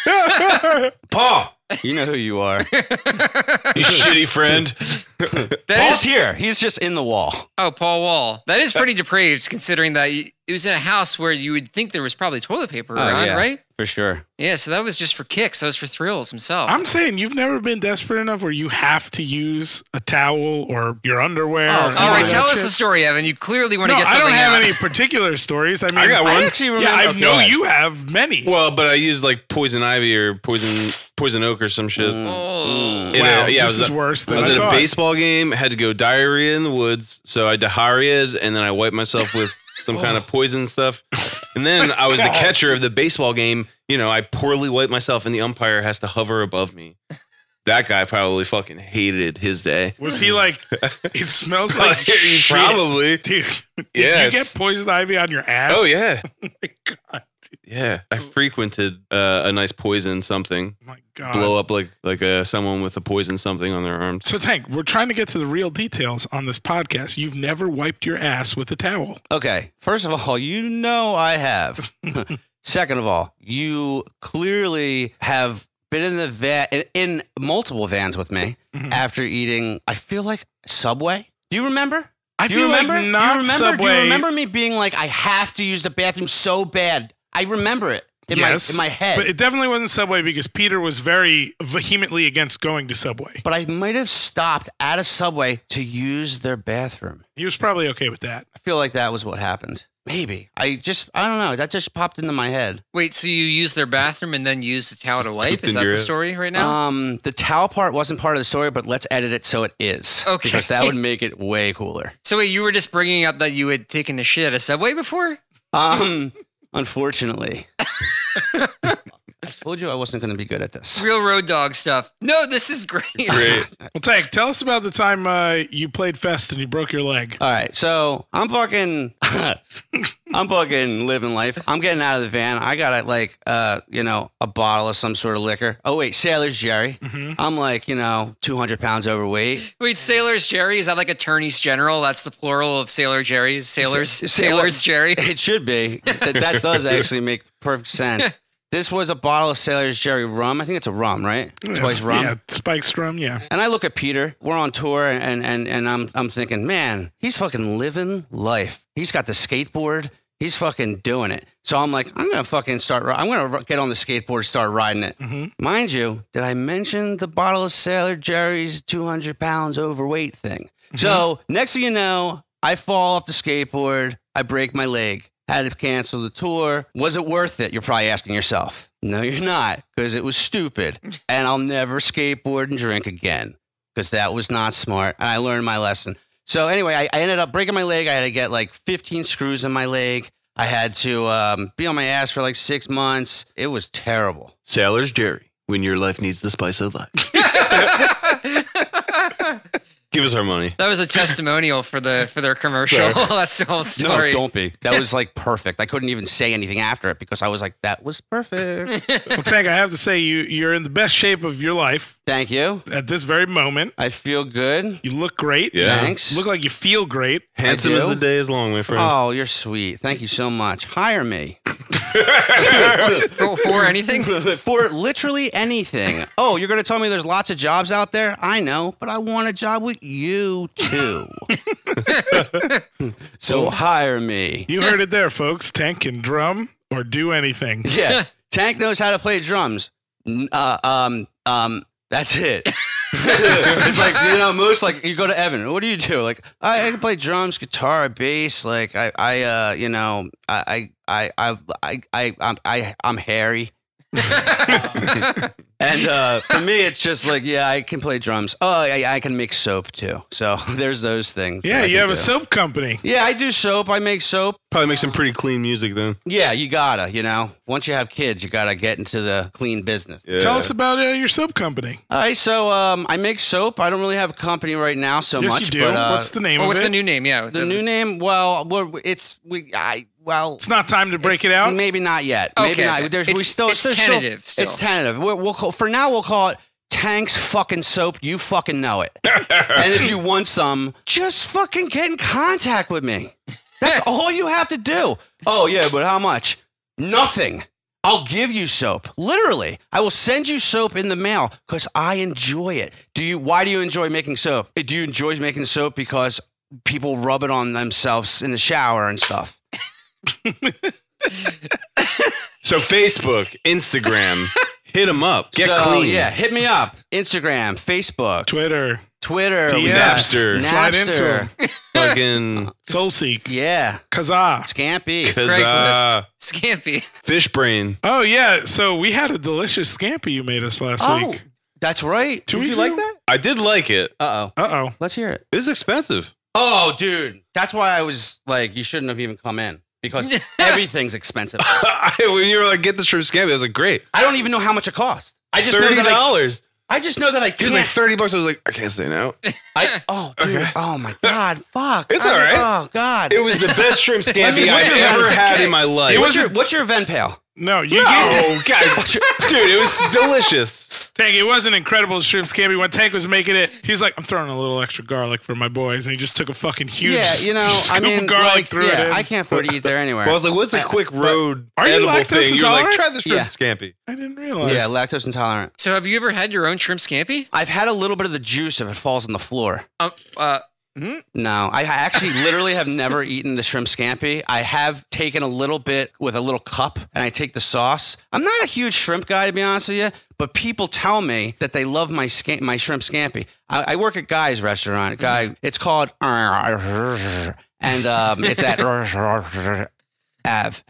Speaker 1: Paul, you know who you are.
Speaker 4: You shitty friend.
Speaker 3: That
Speaker 1: Paul's
Speaker 3: is,
Speaker 1: here. He's just in the wall.
Speaker 3: oh, Paul Wall. That is pretty depraved considering that it was in a house where you would think there was probably toilet paper around,
Speaker 1: yeah,
Speaker 3: right?
Speaker 1: For sure.
Speaker 3: Yeah, so that was just for kicks. That was for thrills himself.
Speaker 2: I'm saying you've never been desperate enough where you have to use a towel or your underwear. or
Speaker 3: All
Speaker 2: any
Speaker 3: right,
Speaker 2: of
Speaker 3: tell
Speaker 2: that
Speaker 3: us
Speaker 2: shit.
Speaker 3: the story, Evan. You clearly want to
Speaker 2: No,
Speaker 3: get
Speaker 2: I
Speaker 3: something
Speaker 2: don't have
Speaker 3: out.
Speaker 2: any particular stories. I mean,
Speaker 4: I got one.
Speaker 1: I actually remember.
Speaker 2: Yeah, I
Speaker 1: okay,
Speaker 2: know
Speaker 1: go ahead.
Speaker 2: you have many.
Speaker 4: Well, but I used like poison ivy or poison oak or some shit.
Speaker 3: Oh.
Speaker 4: In
Speaker 2: Wow,
Speaker 4: I
Speaker 2: this
Speaker 4: was
Speaker 2: is worse
Speaker 4: I
Speaker 2: than
Speaker 4: was
Speaker 2: I
Speaker 4: at a
Speaker 2: thought.
Speaker 4: baseball game, had to go diarrhea in the woods, so I diarrheaed, and then I wiped myself with some kind of poison stuff. And then I was the catcher of the baseball game. I poorly wiped myself, and the umpire has to hover above me. That guy probably fucking hated his day.
Speaker 2: Was he like, it smells like shit.
Speaker 4: Probably.
Speaker 2: Dude,
Speaker 4: Yeah,
Speaker 2: you get
Speaker 4: it's-
Speaker 2: poison ivy on your ass?
Speaker 4: Oh, yeah.
Speaker 2: Oh my God.
Speaker 4: Yeah. I frequented a nice poison something.
Speaker 2: Oh my God.
Speaker 4: Blow up like someone with a poison something on their arms.
Speaker 2: So, Tank, we're trying to get to the real details on this podcast. You've never wiped your ass with a towel.
Speaker 1: Okay. First of all, I have. Second of all, you clearly have been in the van in multiple vans with me after eating. I feel like Subway. Do you remember?
Speaker 2: I
Speaker 1: Do you
Speaker 2: feel like
Speaker 1: remember?
Speaker 2: not
Speaker 1: Do you remember?
Speaker 2: Subway.
Speaker 1: Do you remember me being like, I have to use the bathroom so bad? I remember it in my head.
Speaker 2: But it definitely wasn't Subway because Peter was very vehemently against going to Subway.
Speaker 1: But I might have stopped at a Subway to use their bathroom.
Speaker 2: He was probably okay with that.
Speaker 1: I feel like that was what happened. Maybe. I don't know. That just popped into my head.
Speaker 3: Wait, so you used their bathroom and then used the towel to wipe?
Speaker 4: Pooped
Speaker 3: Is that
Speaker 4: into
Speaker 3: the
Speaker 4: your-
Speaker 3: story right now?
Speaker 1: The towel part wasn't part of the story, but let's edit it so it is.
Speaker 3: Okay.
Speaker 1: Because that would make it way cooler.
Speaker 3: So wait, you were just bringing up that you had taken a shit at a Subway before?
Speaker 1: Unfortunately. I told you I wasn't going to be good at this.
Speaker 3: Real road dog stuff. No, this is great.
Speaker 4: Great.
Speaker 2: Well, Tank, tell us about the time you played Fest and you broke your leg.
Speaker 1: All right, so I'm fucking living life. I'm getting out of the van. I got a bottle of some sort of liquor. Oh wait, Sailor's Jerry. I'm like 200 pounds overweight.
Speaker 3: Wait, Sailor's Jerry? Is that like Attorneys General? That's the plural of Sailor Jerry's? Sailor's Jerry?
Speaker 1: It should be. That does actually make perfect sense. This was a bottle of Sailor's Jerry rum. I think it's a rum, right? Twice rum.
Speaker 2: Yeah, Spike Strum, yeah.
Speaker 1: And I look at Peter. We're on tour, and I'm thinking, man, he's fucking living life. He's got the skateboard. He's fucking doing it. So I'm like, I'm gonna fucking start. I'm gonna get on the skateboard, start riding it. Mind you, did I mention the bottle of Sailor Jerry's 200 pounds overweight thing? So next thing you know, I fall off the skateboard. I break my leg. Had to cancel the tour. Was it worth it? You're probably asking yourself. No, you're not, because it was stupid. And I'll never skateboard and drink again, because that was not smart. And I learned my lesson. So anyway, I ended up breaking my leg. I had to get like 15 screws in my leg. I had to be on my ass for like 6 months. It was terrible.
Speaker 4: Sailor's Jerry, when your life needs the spice of life. Give us our money.
Speaker 3: That was a testimonial for their commercial. That's the whole story.
Speaker 1: No, don't be. That was like perfect. I couldn't even say anything after it because I was like, that was perfect.
Speaker 2: Well, Tank, I have to say you're in the best shape of your life
Speaker 1: Thank you.
Speaker 2: at this very moment.
Speaker 1: I feel good.
Speaker 2: You look great.
Speaker 4: Yeah.
Speaker 1: Thanks.
Speaker 2: You look like you feel great.
Speaker 4: Handsome
Speaker 1: I
Speaker 4: as
Speaker 1: do.
Speaker 4: the day is long, my friend.
Speaker 1: Oh, you're sweet. Thank you so much. Hire me.
Speaker 3: For anything?
Speaker 1: For literally anything. Oh, you're going to tell me there's lots of jobs out there? I know, but I want a job with you too. So hire me.
Speaker 2: You heard it there, folks. Tank can drum or do anything.
Speaker 1: Yeah. Tank knows how to play drums. That's it. It's like, you know, most like you go to Evan. What do you do? Like, I can play drums, guitar, bass. Like, I'm hairy. And for me, it's just like, yeah, I can play drums. Oh, I can make soap too. So there's those things.
Speaker 2: Yeah,
Speaker 1: that I
Speaker 2: you
Speaker 1: can
Speaker 2: have
Speaker 1: do.
Speaker 2: a soap company.
Speaker 1: Yeah, I do soap. I make soap.
Speaker 4: Probably make some pretty clean music then.
Speaker 1: Yeah, you gotta, you know, once you have kids, you gotta get into the clean business.
Speaker 4: Yeah.
Speaker 2: Tell us about your soap company.
Speaker 1: All right, so I make soap. I don't really have a company right now so
Speaker 2: Yes,
Speaker 1: much.
Speaker 2: you do.
Speaker 1: But,
Speaker 2: What's the name
Speaker 3: Well,
Speaker 2: of
Speaker 3: what's
Speaker 2: it?
Speaker 3: the new name? Yeah.
Speaker 1: the new name? Well,
Speaker 2: It's not time to break it out.
Speaker 1: maybe not yet.
Speaker 3: Okay,
Speaker 1: Maybe not.
Speaker 3: okay.
Speaker 1: There's,
Speaker 3: It's
Speaker 1: there's
Speaker 3: tentative still.
Speaker 1: It's tentative. For now, we'll call it Tank's fucking soap. You fucking know it. And if you want some, just fucking get in contact with me. That's all you have to do. Oh yeah, but how much? Nothing. I'll give you soap. Literally. I will send you soap in the mail because I enjoy it. Why do you enjoy making soap? Do you enjoy making soap because people rub it on themselves in the shower and stuff?
Speaker 4: So Facebook, Instagram, hit them up. Get clean.
Speaker 1: Yeah, hit me up. Instagram, Facebook,
Speaker 2: Twitter,
Speaker 1: Twitter,
Speaker 2: DM,
Speaker 4: Napster.
Speaker 2: slide into
Speaker 1: Napster.
Speaker 2: 'em.
Speaker 4: Fucking
Speaker 2: Soulseek,
Speaker 1: Yeah,
Speaker 2: Kazaa.
Speaker 1: Scampy.
Speaker 3: Craigslist. Scampy.
Speaker 4: Fish brain.
Speaker 2: Oh yeah, so we had a delicious scampi you made us last
Speaker 1: Oh,
Speaker 2: week.
Speaker 1: that's right.
Speaker 2: 2
Speaker 1: Did
Speaker 2: weeks
Speaker 1: you like
Speaker 2: ago?
Speaker 1: that?
Speaker 4: I did like it.
Speaker 1: Uh-oh.
Speaker 2: Uh-oh.
Speaker 1: Let's hear it.
Speaker 4: It was expensive.
Speaker 1: Oh, dude. That's why I was like, you shouldn't have even come in because everything's expensive.
Speaker 4: When you were like, get this from Scampi, I was like, great.
Speaker 1: I don't even know how much it cost. I just know that
Speaker 4: $30.
Speaker 1: I just know that I
Speaker 4: It was like
Speaker 1: can't.
Speaker 4: $30. I was like, I can't say no.
Speaker 1: Oh, dude. Oh, my God. Fuck.
Speaker 4: It's all right.
Speaker 1: Oh, God.
Speaker 4: It was the best shrimp scampi
Speaker 1: What's
Speaker 4: I've
Speaker 1: your
Speaker 4: ever
Speaker 1: Vans?
Speaker 4: had in my life.
Speaker 1: What's your Ven Pal?
Speaker 2: No, you get
Speaker 4: Oh, God. Dude, it was delicious.
Speaker 2: Tank, it wasn't incredible shrimp scampi. When Tank was making it, he's like, I'm throwing a little extra garlic for my boys. And he just took a fucking huge
Speaker 1: Yeah, you know,
Speaker 2: scoop
Speaker 1: I mean,
Speaker 2: of garlic,
Speaker 1: like,
Speaker 2: threw it in.
Speaker 1: I can't afford to eat there anywhere.
Speaker 4: Well, I was like, what's a quick road
Speaker 2: Are you
Speaker 4: edible
Speaker 2: lactose
Speaker 4: thing? You were like,
Speaker 2: intolerant?
Speaker 4: try the shrimp
Speaker 1: Yeah.
Speaker 4: scampi.
Speaker 2: I didn't realize.
Speaker 1: Yeah, lactose intolerant.
Speaker 3: So have you ever had your own shrimp scampi?
Speaker 1: I've had a little bit of the juice if it falls on the floor. No, I actually literally have never eaten the shrimp scampi. I have taken a little bit with a little cup and I take the sauce. I'm not a huge shrimp guy, to be honest with you, but people tell me that they love my shrimp scampi. I work at Guy's restaurant. It's called and it's at Ave.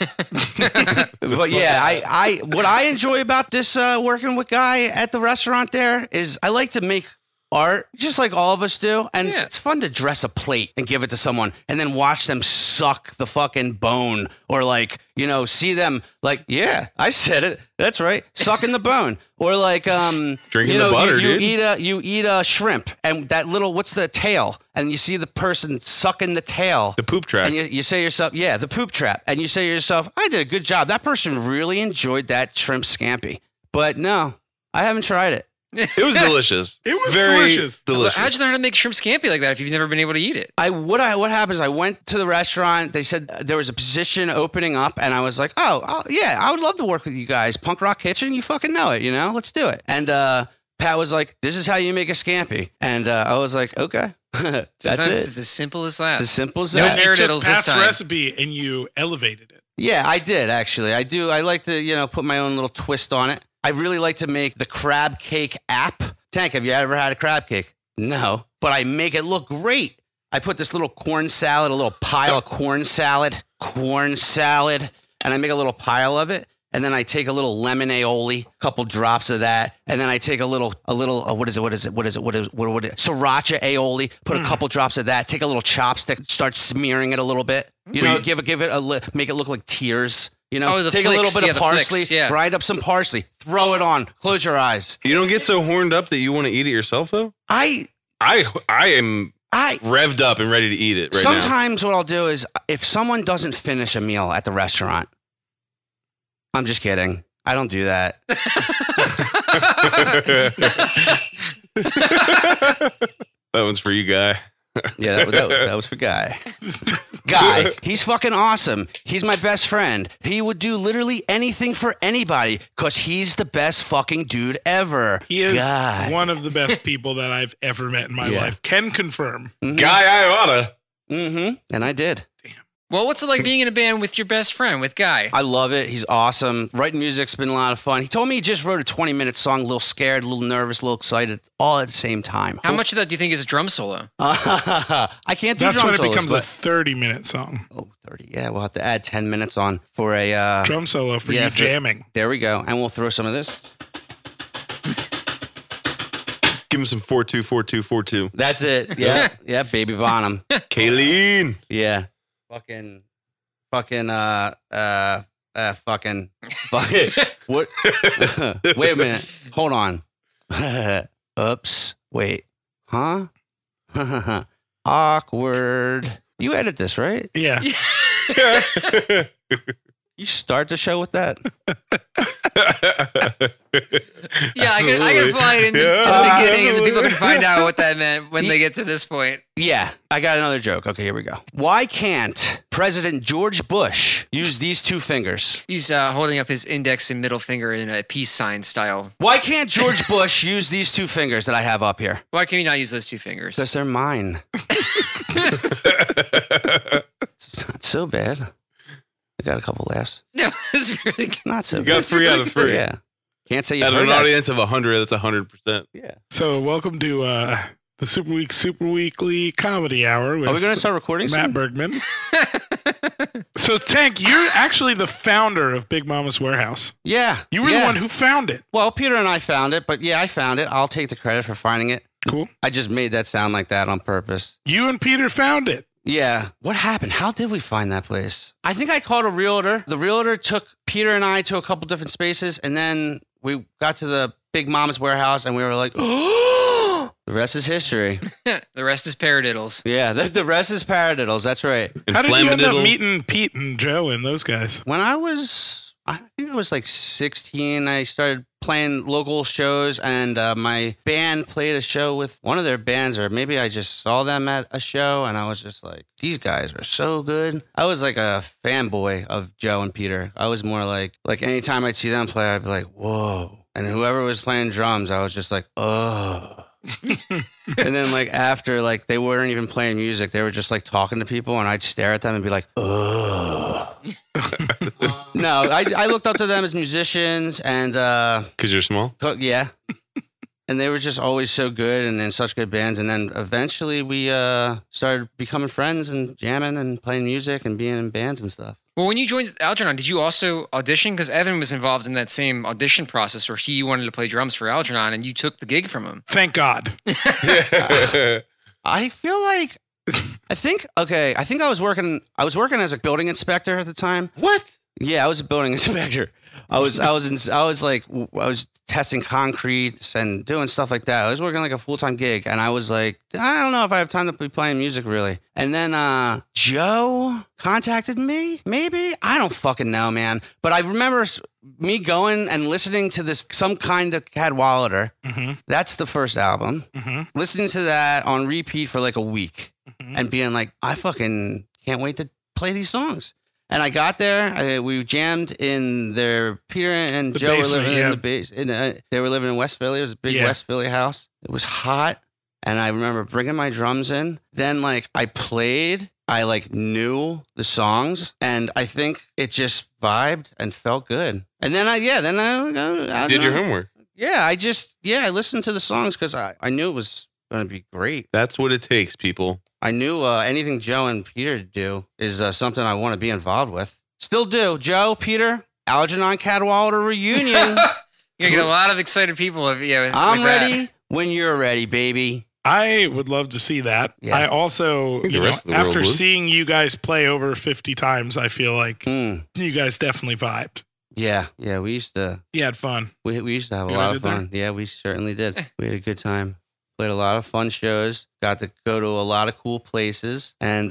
Speaker 1: But yeah, I what I enjoy about this working with Guy at the restaurant there is I like to make art just like all of us do, and
Speaker 3: Yeah.
Speaker 1: it's fun to dress a plate and give it to someone and then watch them suck the fucking bone or like, you know, see them like, yeah, I said it, that's right, sucking the bone, or like
Speaker 4: Drinking
Speaker 1: you know,
Speaker 4: the butter,
Speaker 1: you
Speaker 4: dude.
Speaker 1: you eat a shrimp and that little, what's the tail, and you see the person sucking the tail,
Speaker 4: The poop track.
Speaker 1: and you say to yourself, yeah, the poop trap, and you say to yourself, I did a good job, that person really enjoyed that shrimp scampi. But no, I haven't tried it.
Speaker 4: It was delicious.
Speaker 2: It was
Speaker 4: Very
Speaker 2: delicious.
Speaker 4: delicious.
Speaker 3: How'd you learn how to make shrimp scampi like that if you've never been able to eat it?
Speaker 1: What happens? I went to the restaurant. They said there was a position opening up, and I was like, "Oh, yeah, I would love to work with you guys. Punk Rock Kitchen, you fucking know it, you know. Let's do it." And Pat was like, "This is how you make a scampi," and I was like, "Okay, that's
Speaker 3: Sometimes
Speaker 1: it.
Speaker 3: It's as simple as that.
Speaker 1: It's as simple as
Speaker 3: No
Speaker 1: that."
Speaker 3: parrot-
Speaker 2: You
Speaker 3: Paradiddles
Speaker 2: took
Speaker 3: this
Speaker 2: Pat's
Speaker 3: time.
Speaker 2: recipe and you elevated it.
Speaker 1: Yeah, I did actually. I do. I like to, you know, put my own little twist on it. I really like to make the crab cake app. Tank, have you ever had a crab cake? No, but I make it look great. I put this little corn salad, a little pile of corn salad, and I make a little pile of it. and then I take a little lemon aioli, a couple drops of that, and then I take a little what is it sriracha aioli, put a couple drops of that, take a little chopstick, start smearing it a little bit, you know, give it make it look like tears. You know, take a little bit of parsley, grind up some parsley, throw it on, close your eyes.
Speaker 4: You don't get so horned up that you want to eat it yourself, though? I am revved up and ready to eat it right now.
Speaker 1: Sometimes what I'll do is if someone doesn't finish a meal at the restaurant, I'm just kidding. I don't do that.
Speaker 4: That one's for you, Guy.
Speaker 1: Yeah, that was for Guy. Guy, he's fucking awesome. He's my best friend. He would do literally anything for anybody because he's the best fucking dude ever.
Speaker 2: He is one of the best people that I've ever met in my life. Can confirm.
Speaker 1: Mm-hmm.
Speaker 4: Guy Iota.
Speaker 1: Mm-hmm. And I did.
Speaker 3: Well, what's it like being in a band with your best friend, with Guy?
Speaker 1: I love it. He's awesome. Writing music's been a lot of fun. He told me he just wrote a 20-minute song, a little scared, a little nervous, a little excited, all at the same time.
Speaker 3: How much of that do you think is a drum solo?
Speaker 1: I can't do
Speaker 2: That's
Speaker 1: drum
Speaker 2: when
Speaker 1: solos.
Speaker 2: it becomes a 30-minute song.
Speaker 1: Oh, 30. Yeah, we'll have to add 10 minutes on for a...
Speaker 2: drum solo for you jamming.
Speaker 1: There we go. And we'll throw some of this.
Speaker 4: Give him some 4-2, 4-2, 4-2.
Speaker 1: That's it. Yeah. Yeah, Baby Bonham.
Speaker 4: Kayleen.
Speaker 1: Yeah. Fucking, what? Wait a minute. Hold on. Oops. Wait. Huh? Awkward. You edit this, right?
Speaker 2: Yeah.
Speaker 1: You start the show with that?
Speaker 3: Yeah, I can fly it into the beginning, and the people can find out what that meant when they get to this point.
Speaker 1: Yeah, I got another joke. Okay, here we go. Why can't President George Bush use these two fingers?
Speaker 3: He's holding up his index and middle finger in a peace sign style.
Speaker 1: Why can't George Bush use these two fingers that I have up here?
Speaker 3: Why can he not use those two fingers?
Speaker 1: Because they're mine. It's not so bad. I got a couple laughs.
Speaker 3: No, it's really good.
Speaker 1: Not so
Speaker 4: You got 3 out of 3.
Speaker 1: Yeah. Can't say you've
Speaker 4: Out of
Speaker 1: heard
Speaker 4: an
Speaker 1: that.
Speaker 4: audience of 100, that's 100%.
Speaker 1: Yeah.
Speaker 2: So welcome to the Super Weekly Comedy Hour with
Speaker 1: Are we going to start recording
Speaker 2: Matt
Speaker 1: soon?
Speaker 2: Bergman. So Tank, you're actually the founder of Big Mama's Warehouse.
Speaker 1: Yeah.
Speaker 2: You were the one who found it.
Speaker 1: Well, Peter and I found it, but yeah, I found it. I'll take the credit for finding it.
Speaker 2: Cool.
Speaker 1: I just made that sound like that on purpose.
Speaker 2: You and Peter found it.
Speaker 1: Yeah. What happened? How did we find that place? I think I called a realtor. The realtor took Peter and I to a couple different spaces, and then we got to the Big Mama's Warehouse, and we were like, oh, the rest is history.
Speaker 3: The rest is paradiddles.
Speaker 1: Yeah, the rest is paradiddles. That's right.
Speaker 4: And
Speaker 2: How did you end up
Speaker 4: Flamadiddles.
Speaker 2: meeting Pete and Joe and those guys?
Speaker 1: When I think I was like 16, I started playing local shows, and my band played a show with one of their bands, or maybe I just saw them at a show, and I was just like, these guys are so good. I was like a fanboy of Joe and Peter. I was more like anytime I'd see them play, I'd be like, whoa. And whoever was playing drums, I was just like, oh. And then like after, like they weren't even playing music, they were just like talking to people, and I'd stare at them and be like, oh. No, I looked up to them as musicians, and
Speaker 4: Because you're small?
Speaker 1: yeah. And they were just always so good and in such good bands. And then eventually we started becoming friends and jamming and playing music and being in bands and stuff.
Speaker 3: Well, when you joined Algernon, did you also audition? Because Evan was involved in that same audition process where he wanted to play drums for Algernon, and you took the gig from him.
Speaker 2: Thank God.
Speaker 1: I feel like I think I was working as a building inspector at the time.
Speaker 4: What?
Speaker 1: Yeah, I was a building inspector. I was testing concrete and doing stuff like that. I was working like a full-time gig, and I was like, I don't know if I have time to be playing music really. And then Joe contacted me, maybe? I don't fucking know, man. But I remember me going and listening to this Some Kind of Cadwallader.
Speaker 2: Mm-hmm.
Speaker 1: That's the first album.
Speaker 2: Mm-hmm.
Speaker 1: Listening to that on repeat for like a week
Speaker 2: Mm-hmm.
Speaker 1: and being like, I fucking can't wait to play these songs. And I got there. We jammed in their Peter and
Speaker 2: The
Speaker 1: Joe
Speaker 2: basement,
Speaker 1: were living
Speaker 2: yeah.
Speaker 1: in the base. They were living in West Philly. It was a big
Speaker 2: Yeah.
Speaker 1: West Philly house. It was hot, and I remember bringing my drums in. Then like I played. I like knew the songs, and I think it just vibed and felt good. And then I
Speaker 4: Did your homework.
Speaker 1: Yeah, I listened to the songs because I knew it was going to be great.
Speaker 4: That's what it takes, people.
Speaker 1: I knew anything Joe and Peter do is something I want to be involved with. Still do. Joe, Peter, Algernon Cadwallader reunion.
Speaker 3: You're gonna get a lot of excited people.
Speaker 1: I'm ready when you're ready, baby.
Speaker 2: I would love to see that.
Speaker 1: Yeah.
Speaker 2: I also,
Speaker 4: think the rest of the world
Speaker 2: after
Speaker 4: would.
Speaker 2: seeing you guys play over 50 times, I feel like
Speaker 1: Hmm.
Speaker 2: you guys definitely vibed.
Speaker 1: Yeah, we used to
Speaker 2: You had fun.
Speaker 1: we used to have a
Speaker 2: You
Speaker 1: lot of
Speaker 2: did that?
Speaker 1: fun. Yeah, we certainly did. We had a good time. Played a lot of fun shows. Got to go to a lot of cool places, and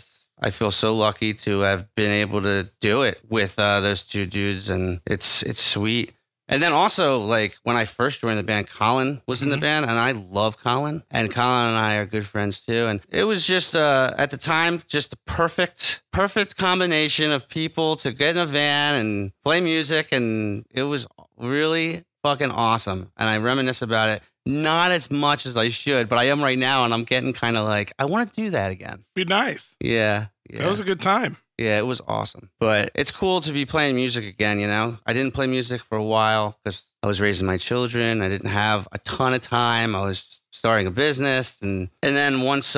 Speaker 1: I feel so lucky to have been able to do it with those two dudes, and it's sweet. And then also, like, when I first joined the band, Colin was in the band, and I love Colin. And Colin and I are good friends, too. And it was just, at the time, just a perfect combination of people to get in a van and play music. And it was really fucking awesome. And I reminisce about it. Not as much as I should, but I am right now, and I'm getting kind of like, I want to do that again.
Speaker 2: Be nice.
Speaker 1: Yeah.
Speaker 2: That was a good time.
Speaker 1: Yeah, it was awesome. But it's cool to be playing music again, you know? I didn't play music for a while because I was raising my children. I didn't have a ton of time. I was starting a business. And then once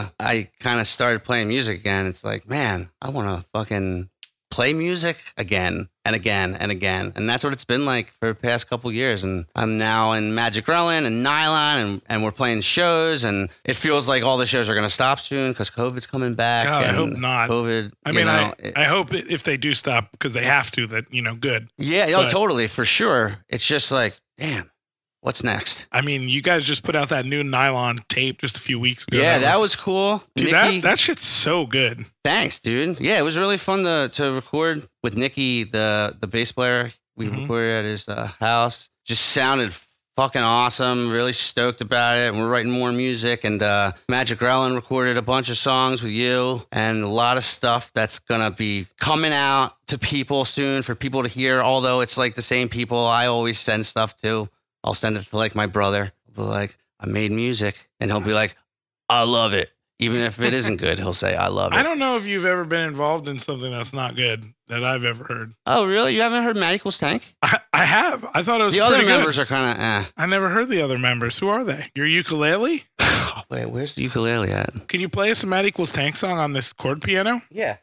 Speaker 1: I kind of started playing music again, it's like, man, I want to fucking play music again and again and again. And that's what it's been like for the past couple years. And I'm now in Magic Relin and Nylon, and we're playing shows, and it feels like all the shows are going to stop soon because COVID's coming back.
Speaker 2: God, I
Speaker 1: and
Speaker 2: hope not.
Speaker 1: COVID,
Speaker 2: I
Speaker 1: you
Speaker 2: mean,
Speaker 1: know,
Speaker 2: I hope if they do stop, because they have to, that, good.
Speaker 1: Yeah,
Speaker 2: But-
Speaker 1: totally, for sure. It's just like, damn, what's next?
Speaker 2: I mean, you guys just put out that new Nylon tape just a few weeks ago.
Speaker 1: Yeah, that was cool.
Speaker 2: Dude,
Speaker 1: Nikki,
Speaker 2: that shit's so good.
Speaker 1: thanks, dude. Yeah, it was really fun to record with Nikki, the bass player. We recorded at his house. Just sounded fucking awesome. Really stoked about it. And we're writing more music. And Magic Relin recorded a bunch of songs with you, and a lot of stuff that's gonna be coming out to people soon for people to hear. Although it's like the same people I always send stuff to. I'll send it to like my brother. I'll be like, I made music, and he'll be like, I love it. Even if it isn't good, he'll say, I love it.
Speaker 2: I don't know if you've ever been involved in something that's not good that I've ever heard.
Speaker 1: Oh, really? You haven't heard Matt Equals Tank?
Speaker 2: I have. I thought it was
Speaker 1: The other
Speaker 2: pretty
Speaker 1: members
Speaker 2: good.
Speaker 1: are kind of
Speaker 2: I never heard the other members. Who are they? Your ukulele?
Speaker 1: Wait, where's the ukulele at?
Speaker 2: Can you play us a Matt Equals Tank song on this chord piano?
Speaker 1: Yeah.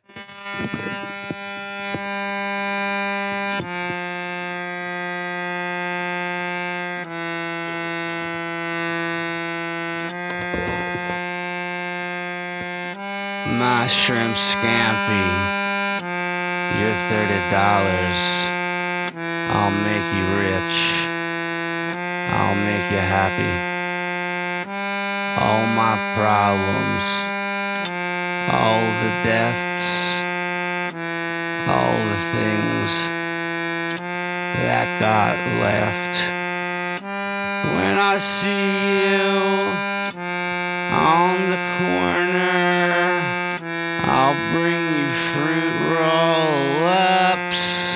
Speaker 1: My shrimp scampi, you're $30. I'll make you rich. I'll make you happy. All my problems, all the deaths, all the things that got left. When I see you on the corner, I'll bring you fruit roll-ups,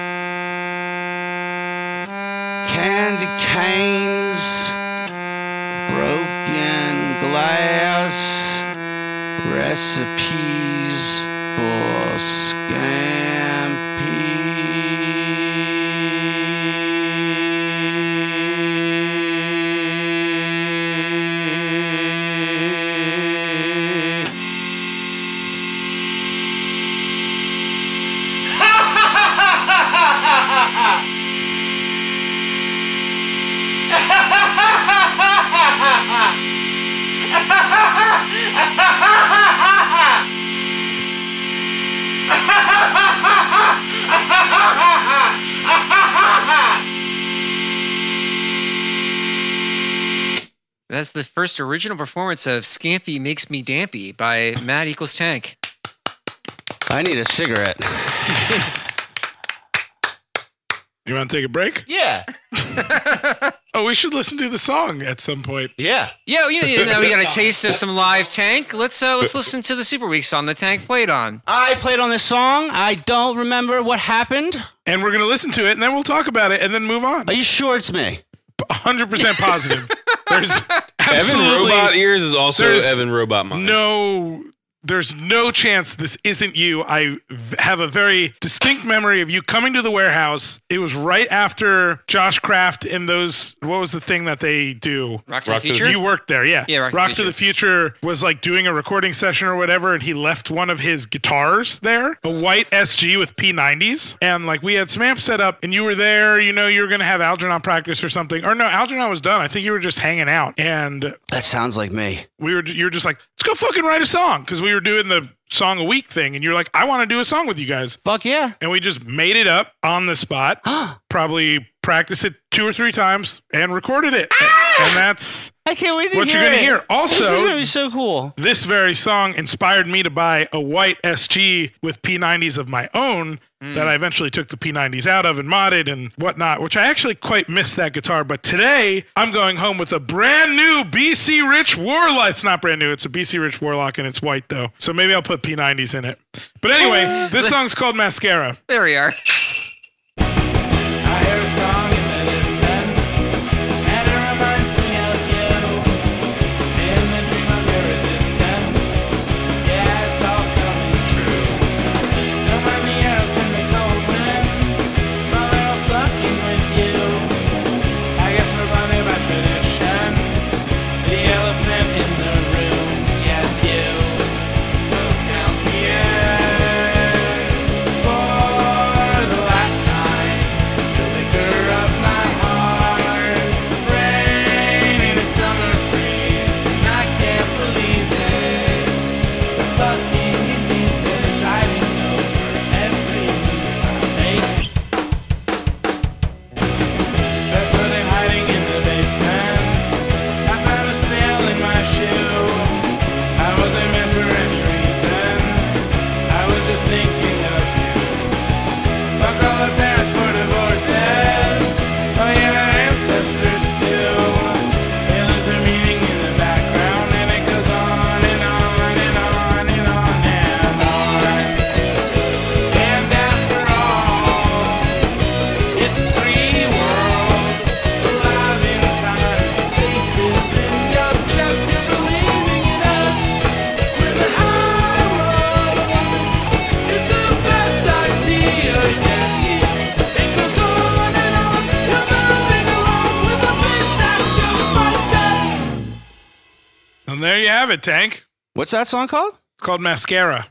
Speaker 1: candy canes, broken glass, recipes for scampi.
Speaker 3: That's the first original performance of Scampy Makes Me Dampy by Matt Equals Tank.
Speaker 1: I need a cigarette.
Speaker 2: You want to take a break?
Speaker 1: Yeah.
Speaker 2: Oh, we should listen to the song at some point.
Speaker 1: Yeah.
Speaker 3: Yeah, now we got a taste of some live Tank. Let's listen to the Super Week song the Tank played on.
Speaker 1: I played on this song. I don't remember what happened.
Speaker 2: And we're going to listen to it, and then we'll talk about it, and then move on.
Speaker 1: Are you sure it's me?
Speaker 2: 100% positive. There's
Speaker 4: Evan
Speaker 2: absolutely
Speaker 4: Robot Ears is also
Speaker 2: there's
Speaker 4: Evan Robot Mind.
Speaker 2: no there's no chance this isn't you. I have a very distinct memory of you coming to the warehouse. It was right after Josh Kraft and those, what was the thing that they do?
Speaker 3: Rock to the Future?
Speaker 2: You worked there, yeah.
Speaker 3: Yeah,
Speaker 2: Rock to the Future was like doing a recording session or whatever, and he left one of his guitars there, a white SG with P90s. And like we had some amps set up, and you were there, you know, you were going to have Algernon practice or something. Or no, Algernon was done. I think you were just hanging out. And
Speaker 1: That sounds like me.
Speaker 2: you were just like, let's go fucking write a song. Because we were doing the song a week thing. And you're like, I want to do a song with you guys.
Speaker 1: Fuck yeah.
Speaker 2: And we just made it up on the spot. Probably practiced it 2 or 3 times and recorded it. And that's
Speaker 1: I can't wait to
Speaker 2: what
Speaker 1: hear
Speaker 2: you're going
Speaker 1: it.
Speaker 2: to hear. Also,
Speaker 1: This is going to be so cool.
Speaker 2: this very song inspired me to buy a white SG with P90s of my own that I eventually took the P90s out of and modded and whatnot, which I actually quite miss that guitar. But today I'm going home with a brand new BC Rich Warlock. It's not brand new. It's a BC Rich Warlock and it's white though. So maybe I'll put P90s in it. But anyway, this song's called Mascara.
Speaker 3: There we are.
Speaker 6: I hear a song in the distance, and it reminds me of you. In the dream of your resistance, yeah, it's all coming true. Don't mind the arrows in the cold wind, while they're all fucking with you. I guess we're blinded by tradition, the elephant in the room, yes, you. So count me in for the last time. The liquor of my heart, rain in a summer breeze, and I can't believe it. So fucking indecent, hiding over every move I make. That's where they're hiding in the basement. I found a snail in my shoe. I wasn't meant for any reason. I was just thinking of you. Fuck all our parents for divorces. Oh yeah, our ancestors too. They lose their meaning in the background, and it goes on and on and on and on and on. And after all, it's a free world, alive in time and spaces, and you're just believing in us. When the high road is the best idea yet. It goes on and on, you're moving along with a pace that's just like that.
Speaker 2: And there you have it, Tank.
Speaker 1: What's that song called?
Speaker 2: It's called Mascara.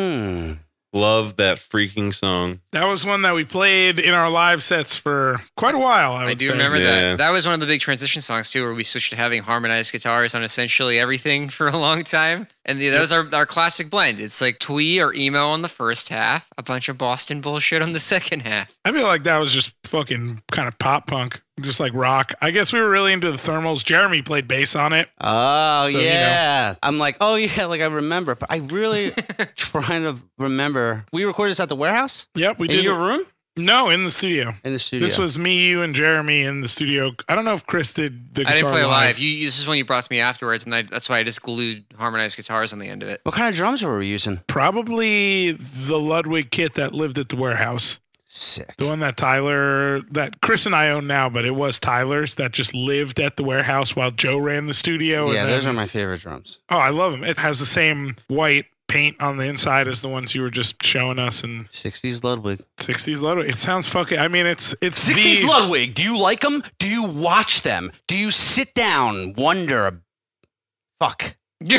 Speaker 4: Love that freaking song.
Speaker 2: That was one that we played in our live sets for quite a while, I would
Speaker 3: I do
Speaker 2: say.
Speaker 3: remember
Speaker 4: Yeah.
Speaker 3: that. That was one of the big transition songs too, where we switched to having harmonized guitars on essentially everything for a long time. And that was our classic blend. It's like twee or emo on the first half, a bunch of Boston bullshit on the second half.
Speaker 2: I feel like that was just fucking kind of pop punk, just like rock. I guess we were really into the thermals. Jeremy played bass on it.
Speaker 1: Oh,
Speaker 2: So, you
Speaker 1: yeah. I'm like, oh, yeah, like I remember. But I really trying to remember. We recorded this at the warehouse?
Speaker 2: Yep, we
Speaker 1: In
Speaker 2: did.
Speaker 1: your room?
Speaker 2: No, in the studio.
Speaker 1: In the studio.
Speaker 2: This was me, you, and Jeremy in the studio. I don't know if Chris did the guitar
Speaker 3: I didn't play
Speaker 2: live.
Speaker 3: live. This is when you brought to me afterwards, and that's why I just glued harmonized guitars on the end of it.
Speaker 1: What kind of drums were we using?
Speaker 2: Probably the Ludwig kit that lived at the warehouse.
Speaker 1: Sick.
Speaker 2: The one that Chris and I own now, but it was Tyler's that just lived at the warehouse while Joe ran the studio.
Speaker 1: Yeah,
Speaker 2: and
Speaker 1: those
Speaker 2: then-
Speaker 1: are my favorite drums.
Speaker 2: Oh, I love them. It has the same white paint on the inside as the ones you were just showing us, and
Speaker 1: 60s Ludwig.
Speaker 2: 60s Ludwig. It sounds fucking. I mean, it's
Speaker 1: 60s
Speaker 2: the,
Speaker 1: Ludwig. Do you like them? Do you watch them? Do you sit down, wonder? Fuck.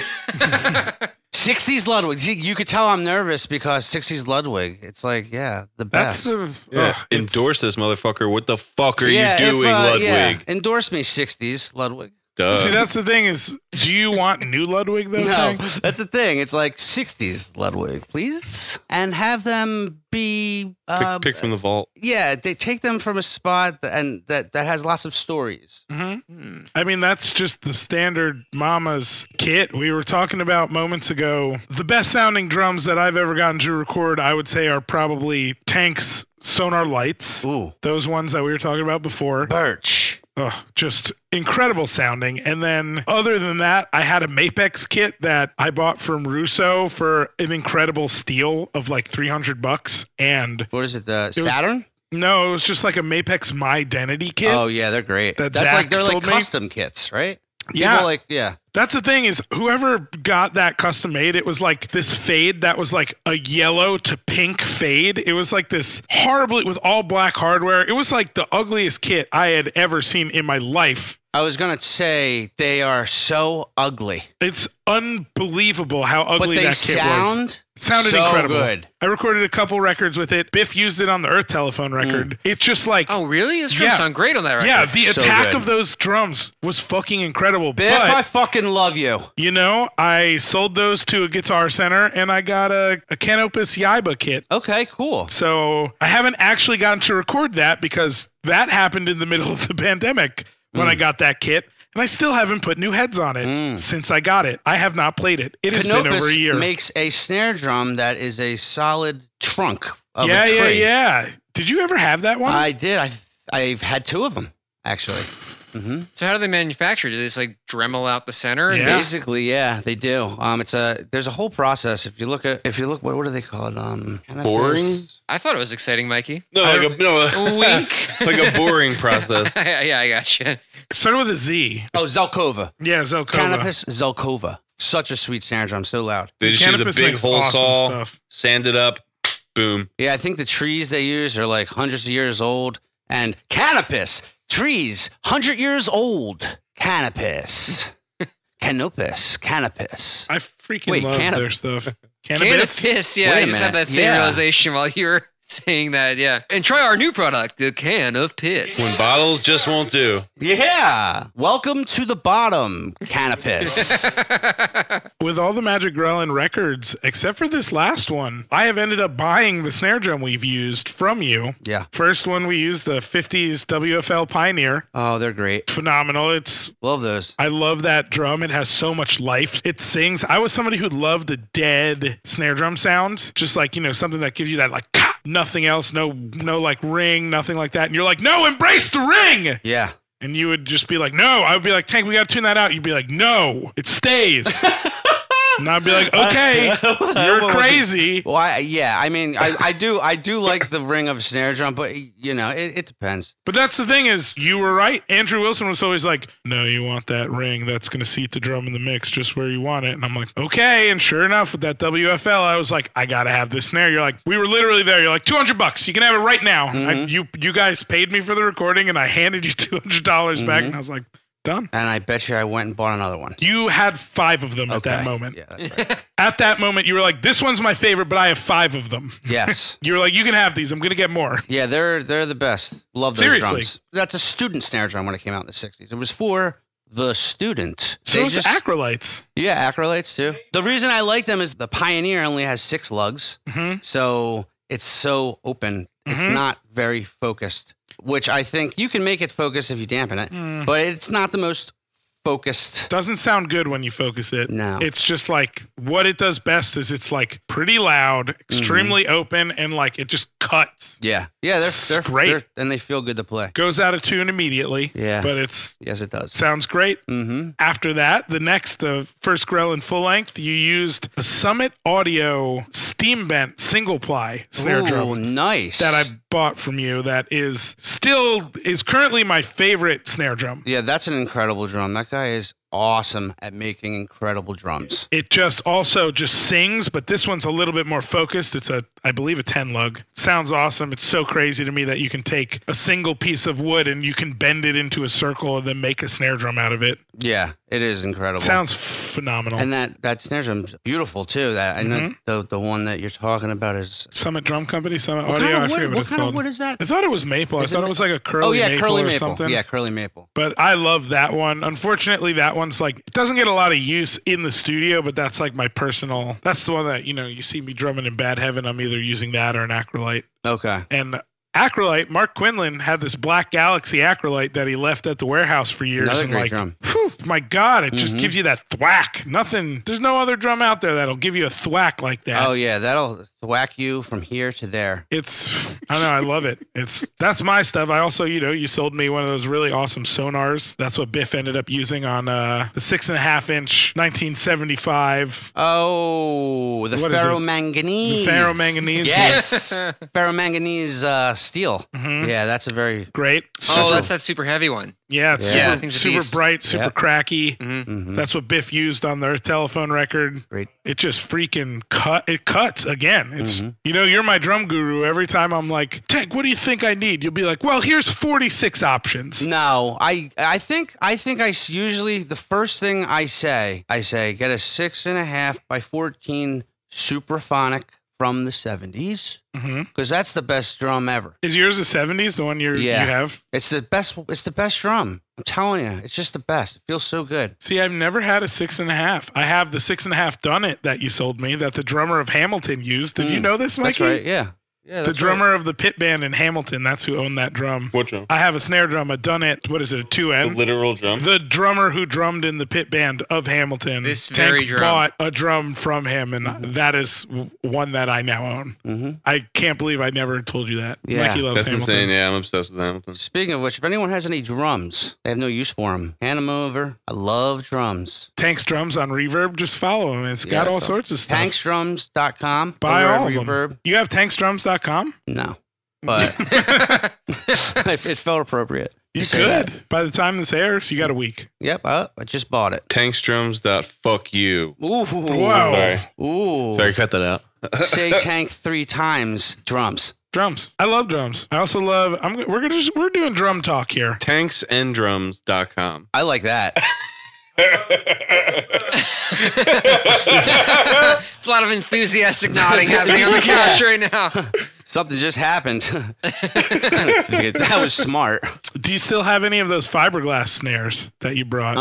Speaker 1: 60s Ludwig. You could tell I'm nervous because 60s Ludwig. It's like, yeah, the
Speaker 2: That's
Speaker 1: best.
Speaker 2: the
Speaker 4: Yeah.
Speaker 2: ugh, it's-
Speaker 4: Endorse this motherfucker. What the fuck are
Speaker 1: Yeah,
Speaker 4: you doing, Ludwig?
Speaker 1: yeah. Endorse me, 60s Ludwig.
Speaker 4: Duh.
Speaker 2: See, that's the thing is, do you want new Ludwig though?
Speaker 1: No,
Speaker 2: Tank?
Speaker 1: that's the thing. It's like 60s Ludwig, please, and have them be
Speaker 4: pick from the vault.
Speaker 1: yeah, they take them from a spot that has lots of stories.
Speaker 2: I mean, that's just the standard Mama's kit. We were talking about moments ago. The best sounding drums that I've ever gotten to record, I would say, are probably Tank's Sonar Lights.
Speaker 1: Ooh,
Speaker 2: Those ones that we were talking about before.
Speaker 1: Birch.
Speaker 2: Just incredible sounding. And then other than that, I had a Mapex kit that I bought from Russo for an incredible steal of like $300. And
Speaker 1: What is it?
Speaker 2: was-
Speaker 1: Saturn?
Speaker 2: no, it was just like a Mapex My Identity kit.
Speaker 1: Oh yeah, they're great.
Speaker 2: That
Speaker 1: That's
Speaker 2: Zach
Speaker 1: like they're like
Speaker 2: sold me?
Speaker 1: custom kits, right?
Speaker 2: Yeah.
Speaker 1: People like yeah.
Speaker 2: That's the thing is whoever got that custom made, it was like this fade that was like a yellow to pink fade. It was like this horribly with all black hardware. It was like the ugliest kit I had ever seen in my life.
Speaker 1: I was going to say they are so ugly.
Speaker 2: It's unbelievable how
Speaker 1: But
Speaker 2: ugly
Speaker 1: they
Speaker 2: that kit was.
Speaker 1: sound
Speaker 2: It sounded
Speaker 1: so
Speaker 2: incredible.
Speaker 1: good.
Speaker 2: I recorded a couple records with it. Biff used it on the Earth Telephone record. It's just like,
Speaker 3: Oh, really? Those drums
Speaker 2: Yeah.
Speaker 3: sound great on that record.
Speaker 2: yeah, the
Speaker 1: so
Speaker 2: attack
Speaker 1: good.
Speaker 2: of those drums was fucking incredible.
Speaker 1: Biff,
Speaker 2: but
Speaker 1: I fucking love you.
Speaker 2: you know, I sold those to a Guitar Center and I got a Canopus Yiba kit.
Speaker 1: Okay, cool.
Speaker 2: So I haven't actually gotten to record that because that happened in the middle of the pandemic when I got that kit. And I still haven't put new heads on it since I got it. I have not played it. It has been over a year.
Speaker 1: Canopus makes a snare drum that is a solid trunk of
Speaker 2: Yeah,
Speaker 1: a tree.
Speaker 2: yeah. Did you ever have that one?
Speaker 1: I did. I've had two of them, actually.
Speaker 3: So how do they manufacture it? Do they just like Dremel out the center?
Speaker 2: Yeah.
Speaker 1: Basically, yeah, they do. There's a whole process. If you look, what do they call it? Canopus?
Speaker 4: Boring?
Speaker 3: I thought it was exciting, Mikey.
Speaker 4: No,
Speaker 3: Wink.
Speaker 4: like a boring process.
Speaker 3: Yeah, I got you.
Speaker 2: It started with a Z.
Speaker 1: Oh, Zelkova.
Speaker 2: Yeah, Zelkova.
Speaker 1: Canopus Zelkova. Such a sweet snare drum, so loud.
Speaker 4: They just use a
Speaker 2: Canopus
Speaker 4: big
Speaker 2: makes
Speaker 4: hole
Speaker 2: awesome
Speaker 4: saw,
Speaker 2: stuff.
Speaker 4: sand it up, boom.
Speaker 1: Yeah, I think the trees they use are like hundreds of years old. And Canopus, trees, 100 years old. Canopus. Canopus.
Speaker 2: I freaking
Speaker 1: Wait,
Speaker 2: love their stuff. Cannabis.
Speaker 3: Cannabis. Yeah,
Speaker 1: Wait a
Speaker 3: I just had
Speaker 1: minute.
Speaker 3: that same
Speaker 1: Yeah.
Speaker 3: realization while you were saying that. Yeah. And try our new product, the can of piss.
Speaker 4: When bottles just won't do.
Speaker 1: Yeah. Welcome to the bottom, Canopus.
Speaker 2: With all the Magic Grelin records, except for this last one, I have ended up buying the snare drum we've used from you.
Speaker 1: Yeah.
Speaker 2: First one we used, the 50s WFL Pioneer.
Speaker 1: Oh, they're great.
Speaker 2: Phenomenal. It's
Speaker 1: Love those.
Speaker 2: I love that drum. It has so much life. It sings. I was somebody who loved the dead snare drum sound. Just like, you know, something that gives you that like nothing else, no like ring, nothing like that. And you're like, no, embrace the ring.
Speaker 1: Yeah.
Speaker 2: And you would just be like, no. I would be like, Tank, we got to tune that out. You'd be like, no, it stays. And I'd be like, okay, you're crazy.
Speaker 1: Well, I mean, I do like the ring of a snare drum, but you know, it depends.
Speaker 2: But that's the thing is, you were right. Andrew Wilson was always like, no, you want that ring. That's going to seat the drum in the mix just where you want it. And I'm like, okay. And sure enough, with that WFL, I was like, I got to have this snare. You're like, we were literally there. You're like, $200. You can have it right now. You guys paid me for the recording and I handed you $200 back. And I was like, done.
Speaker 1: And I bet you I went and bought another one.
Speaker 2: You had 5 of them at that
Speaker 1: Okay.
Speaker 2: moment.
Speaker 1: Yeah, that's right.
Speaker 2: At that moment, you were like, this one's my favorite, but I have 5 of them.
Speaker 1: Yes.
Speaker 2: You were like, you can have these. I'm going to get more.
Speaker 1: Yeah, they're the best. Love those
Speaker 2: Seriously.
Speaker 1: drums. That's a student snare drum when it came out in the 60s. It was for the student.
Speaker 2: So
Speaker 1: They
Speaker 2: it's
Speaker 1: just-
Speaker 2: acrylites.
Speaker 1: Yeah, acrylites too. The reason I like them is the Pioneer only has 6 lugs. So it's so open. It's not very focused, which I think you can make it focus if you dampen it, but it's not the most focused.
Speaker 2: Doesn't sound good when you focus it.
Speaker 1: No.
Speaker 2: It's just like what it does best is it's like pretty loud, extremely open, and like it just cuts.
Speaker 1: Yeah. Yeah, they're
Speaker 2: Great.
Speaker 1: and they feel good to play.
Speaker 2: Goes out of tune immediately.
Speaker 1: Yeah.
Speaker 2: But it's
Speaker 1: Yes, it does.
Speaker 2: sounds great.
Speaker 1: Mm-hmm.
Speaker 2: After that, the next first Grelin full length, you used a Summit Audio steam bent single ply snare
Speaker 1: Ooh,
Speaker 2: drum
Speaker 1: nice.
Speaker 2: that I bought from you that is currently my favorite snare drum.
Speaker 1: Yeah, that's an incredible drum. That guy is awesome at making incredible drums.
Speaker 2: It just sings, but this one's a little bit more focused. It's I believe a 10 lug. Sounds awesome. It's so crazy to me that you can take a single piece of wood and you can bend it into a circle and then make a snare drum out of it.
Speaker 1: Yeah, it is incredible.
Speaker 2: Sounds phenomenal.
Speaker 1: And that snare drum's beautiful too. That I know the one that you're talking about is
Speaker 2: Summit Drum Company, Summit
Speaker 1: what
Speaker 2: Audio.
Speaker 1: kind
Speaker 2: I
Speaker 1: of
Speaker 2: forget
Speaker 1: wood?
Speaker 2: what it's
Speaker 1: What kind
Speaker 2: called.
Speaker 1: of wood is that?
Speaker 2: I thought it was maple. I
Speaker 1: Is it
Speaker 2: thought it was like a curly maple
Speaker 1: curly
Speaker 2: or
Speaker 1: maple.
Speaker 2: something.
Speaker 1: Yeah, curly maple.
Speaker 2: But I love that one. Unfortunately, that one's like, it doesn't get a lot of use in the studio, but that's like my personal, that's the one that, you know, you see me drumming in Bad Heaven. I'm either using that or an acrylite.
Speaker 1: Okay.
Speaker 2: And acrylite, Mark Quinlan had this Black Galaxy acrylite that he left at the warehouse for years.
Speaker 1: Another
Speaker 2: and
Speaker 1: great
Speaker 2: like,
Speaker 1: drum.
Speaker 2: whew, my God, it just gives you that thwack. Nothing, there's no other drum out there that'll give you a thwack like that.
Speaker 1: Oh yeah, that'll thwack you from here to there.
Speaker 2: It's, I don't know, I love it. That's my stuff. I also, you know, you sold me one of those really awesome sonars. That's what Biff ended up using on the 6.5 inch 1975.
Speaker 1: Oh, the
Speaker 2: What is it?
Speaker 1: ferromanganese.
Speaker 2: The ferromanganese.
Speaker 1: Yes, ferromanganese steel.
Speaker 2: Mhm.
Speaker 1: Yeah, that's a very.
Speaker 2: Great.
Speaker 3: Oh, that's that super heavy one.
Speaker 2: Yeah, it's
Speaker 1: Yeah.
Speaker 3: Thing's a
Speaker 2: super
Speaker 3: beast.
Speaker 2: bright, super
Speaker 1: Yep.
Speaker 2: cracky.
Speaker 1: Mhm.
Speaker 2: That's what Biff used on their telephone record.
Speaker 1: Great.
Speaker 2: It just freaking it cuts again. It's
Speaker 1: Mhm.
Speaker 2: you're my drum guru. Every time I'm like, Tank, what do you think I need? You'll be like, well, here's 46 options.
Speaker 1: No, I think usually the first thing I say get a 6.5 by 14 Supraphonic from the 70s
Speaker 2: Mhm.
Speaker 1: because that's the best drum ever.
Speaker 2: Is yours the 70s, the one you
Speaker 1: Yeah.
Speaker 2: have?
Speaker 1: It's the best. It's the best drum. I'm telling you, it's just the best. It feels so good.
Speaker 2: See, I've never had a 6.5. I have the 6.5 Done It that you sold me that the drummer of Hamilton used. Did you know this, Mikey?
Speaker 1: That's right. Yeah. Yeah.
Speaker 2: The drummer of the pit band in Hamilton, that's who owned that drum.
Speaker 4: What drum?
Speaker 2: I have a snare drum, a Done It, what is it, a
Speaker 4: The
Speaker 2: 2N?
Speaker 4: literal drum.
Speaker 2: The drummer who drummed in the pit band of Hamilton,
Speaker 3: This
Speaker 2: Tank
Speaker 3: very drum.
Speaker 2: bought a drum from him, and that is one that I now own.
Speaker 1: Mm-hmm.
Speaker 2: I can't believe I never told you that.
Speaker 1: Yeah.
Speaker 2: Mikey loves
Speaker 4: That's
Speaker 2: Hamilton.
Speaker 4: insane. Yeah, I'm obsessed with Hamilton.
Speaker 1: Speaking of which, if anyone has any drums, they have no use for them. Hand them over. I love drums.
Speaker 2: Tank's drums on Reverb, just follow him. It's got
Speaker 1: Yeah,
Speaker 2: all
Speaker 1: so
Speaker 2: sorts of stuff.
Speaker 1: Tanksdrums.com.
Speaker 2: Buy
Speaker 1: over at
Speaker 2: all of
Speaker 1: Reverb.
Speaker 2: them. You have tanksdrums.com?
Speaker 1: No, but it felt appropriate.
Speaker 2: You
Speaker 1: say
Speaker 2: could.
Speaker 1: that.
Speaker 2: By the time this airs, you got a week.
Speaker 1: Yep, I just bought it.
Speaker 4: Tankstrums.fuck you.
Speaker 1: Ooh,
Speaker 2: Wow.
Speaker 4: Sorry.
Speaker 1: Ooh.
Speaker 4: Sorry, cut that out.
Speaker 1: Say tank 3 times. Drums.
Speaker 2: Drums. I love drums. I also love. We're doing drum talk here.
Speaker 4: Tanksandrums.com.
Speaker 1: I like that.
Speaker 3: It's a lot of enthusiastic nodding happening on the couch right now.
Speaker 1: Something just happened. That was smart.
Speaker 2: Do you still have any of those fiberglass snares that you brought?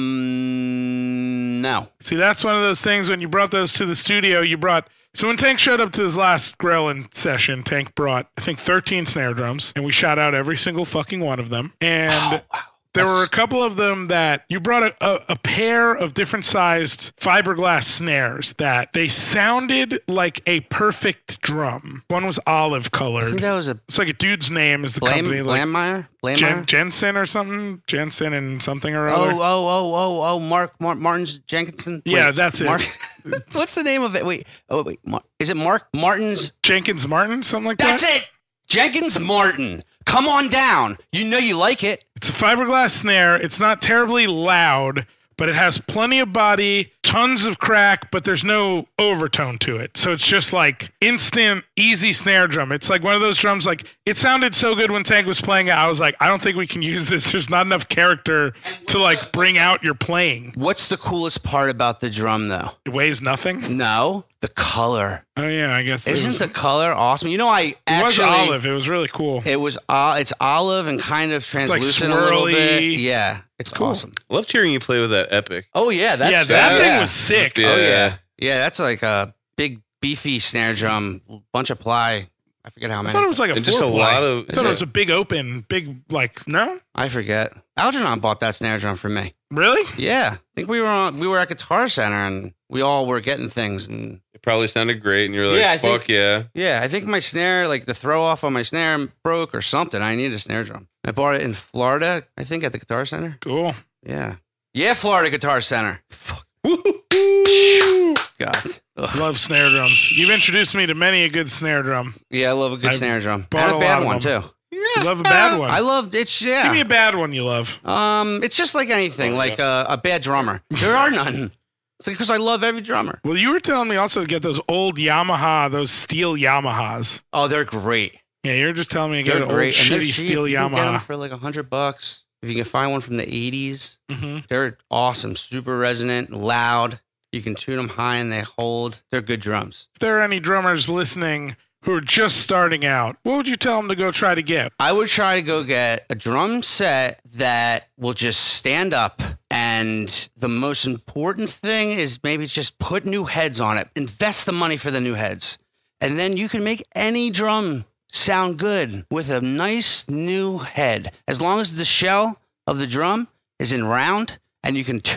Speaker 1: No.
Speaker 2: See, that's one of those things when you brought those to the studio, so when Tank showed up to his last Grellin session, Tank brought, I think, 13 snare drums, and we shot out every single fucking one of them. And there were a couple of them that you brought a pair of different sized fiberglass snares that they sounded like a perfect drum. One was olive
Speaker 1: I think
Speaker 2: colored.
Speaker 1: that was a
Speaker 2: It's like a dude's name is the company. Like
Speaker 1: Blameyer? Blameyer?
Speaker 2: Jensen or something? Jensen and something or other.
Speaker 1: Oh, Martin's Jenkinson?
Speaker 2: Yeah,
Speaker 1: Wait,
Speaker 2: that's it.
Speaker 1: Mark, what's the name of it? Wait, is it Mark Martin's?
Speaker 2: Jenkins Martin, something like
Speaker 1: That's
Speaker 2: that?
Speaker 1: it! Jenkins Martin. Come on down. You know you like it.
Speaker 2: It's a fiberglass snare. It's not terribly loud, but it has plenty of body, tons of crack, but there's no overtone to it. So it's just like instant, easy snare drum. It's like one of those drums, like it sounded so good when Tank was playing it. I was like, I don't think we can use this. There's not enough character to like bring out your playing.
Speaker 1: What's the coolest part about the drum, though?
Speaker 2: It weighs nothing.
Speaker 1: No, the color.
Speaker 2: Oh yeah, I guess
Speaker 1: Isn't the color awesome? You know,
Speaker 2: it was olive. It was really cool.
Speaker 1: It was. It's olive and kind of
Speaker 2: like
Speaker 1: translucent a little
Speaker 2: swirly.
Speaker 1: bit. Yeah, it's
Speaker 2: Cool.
Speaker 1: awesome.
Speaker 4: Loved hearing you play with that Epic.
Speaker 1: Oh yeah, that's
Speaker 2: Yeah, that
Speaker 1: yeah.
Speaker 2: thing was sick.
Speaker 4: Yeah.
Speaker 1: Oh yeah, yeah. That's like a big beefy snare drum, bunch of ply. I forget how
Speaker 2: I
Speaker 1: many.
Speaker 2: thought it was like a
Speaker 4: And just a
Speaker 2: four-ply.
Speaker 4: lot of.
Speaker 2: I thought it was a big open, no?
Speaker 1: I forget. Algernon bought that snare drum for me.
Speaker 2: Really?
Speaker 1: Yeah, I think we were at Guitar Center and we all were getting things and
Speaker 4: It probably sounded great, and you're like,
Speaker 1: Yeah, I think-
Speaker 4: fuck yeah.
Speaker 1: yeah, I think my snare, like the throw off on my snare broke or something. I needed a snare drum. I bought it in Florida, I think at the Guitar Center.
Speaker 2: Cool.
Speaker 1: Yeah. Yeah, Florida Guitar Center. Fuck. God. Ugh.
Speaker 2: Love snare drums. You've introduced me to many a good snare drum.
Speaker 1: Yeah, I love a good
Speaker 2: I
Speaker 1: snare drum.
Speaker 2: bought
Speaker 1: And
Speaker 2: a
Speaker 1: a bad
Speaker 2: lot of
Speaker 1: one
Speaker 2: them.
Speaker 1: too.
Speaker 2: You love a bad one.
Speaker 1: I loved it's
Speaker 2: Give me
Speaker 1: yeah.
Speaker 2: a bad one you love.
Speaker 1: It's just like anything, like a bad drummer. There are none. It's because I love every drummer.
Speaker 2: Well, you were telling me also to get those old Yamaha, those steel Yamahas.
Speaker 1: Oh, they're great.
Speaker 2: Yeah, you're just telling me to get
Speaker 1: They're
Speaker 2: an old
Speaker 1: great. And they're
Speaker 2: shitty
Speaker 1: cheap.
Speaker 2: steel
Speaker 1: You can get them
Speaker 2: Yamaha.
Speaker 1: for like $100. If you can find one from the 80s,
Speaker 2: Mm-hmm.
Speaker 1: they're awesome. Super resonant, loud. You can tune them high and they hold. They're good drums.
Speaker 2: If there are any drummers listening who are just starting out, what would you tell them to go try to get?
Speaker 1: I would try to go get a drum set that will just stand up. And the most important thing is maybe just put new heads on it. Invest the money for the new heads. And then you can make any drum sound good with a nice new head. As long as the shell of the drum is in round and you can tune it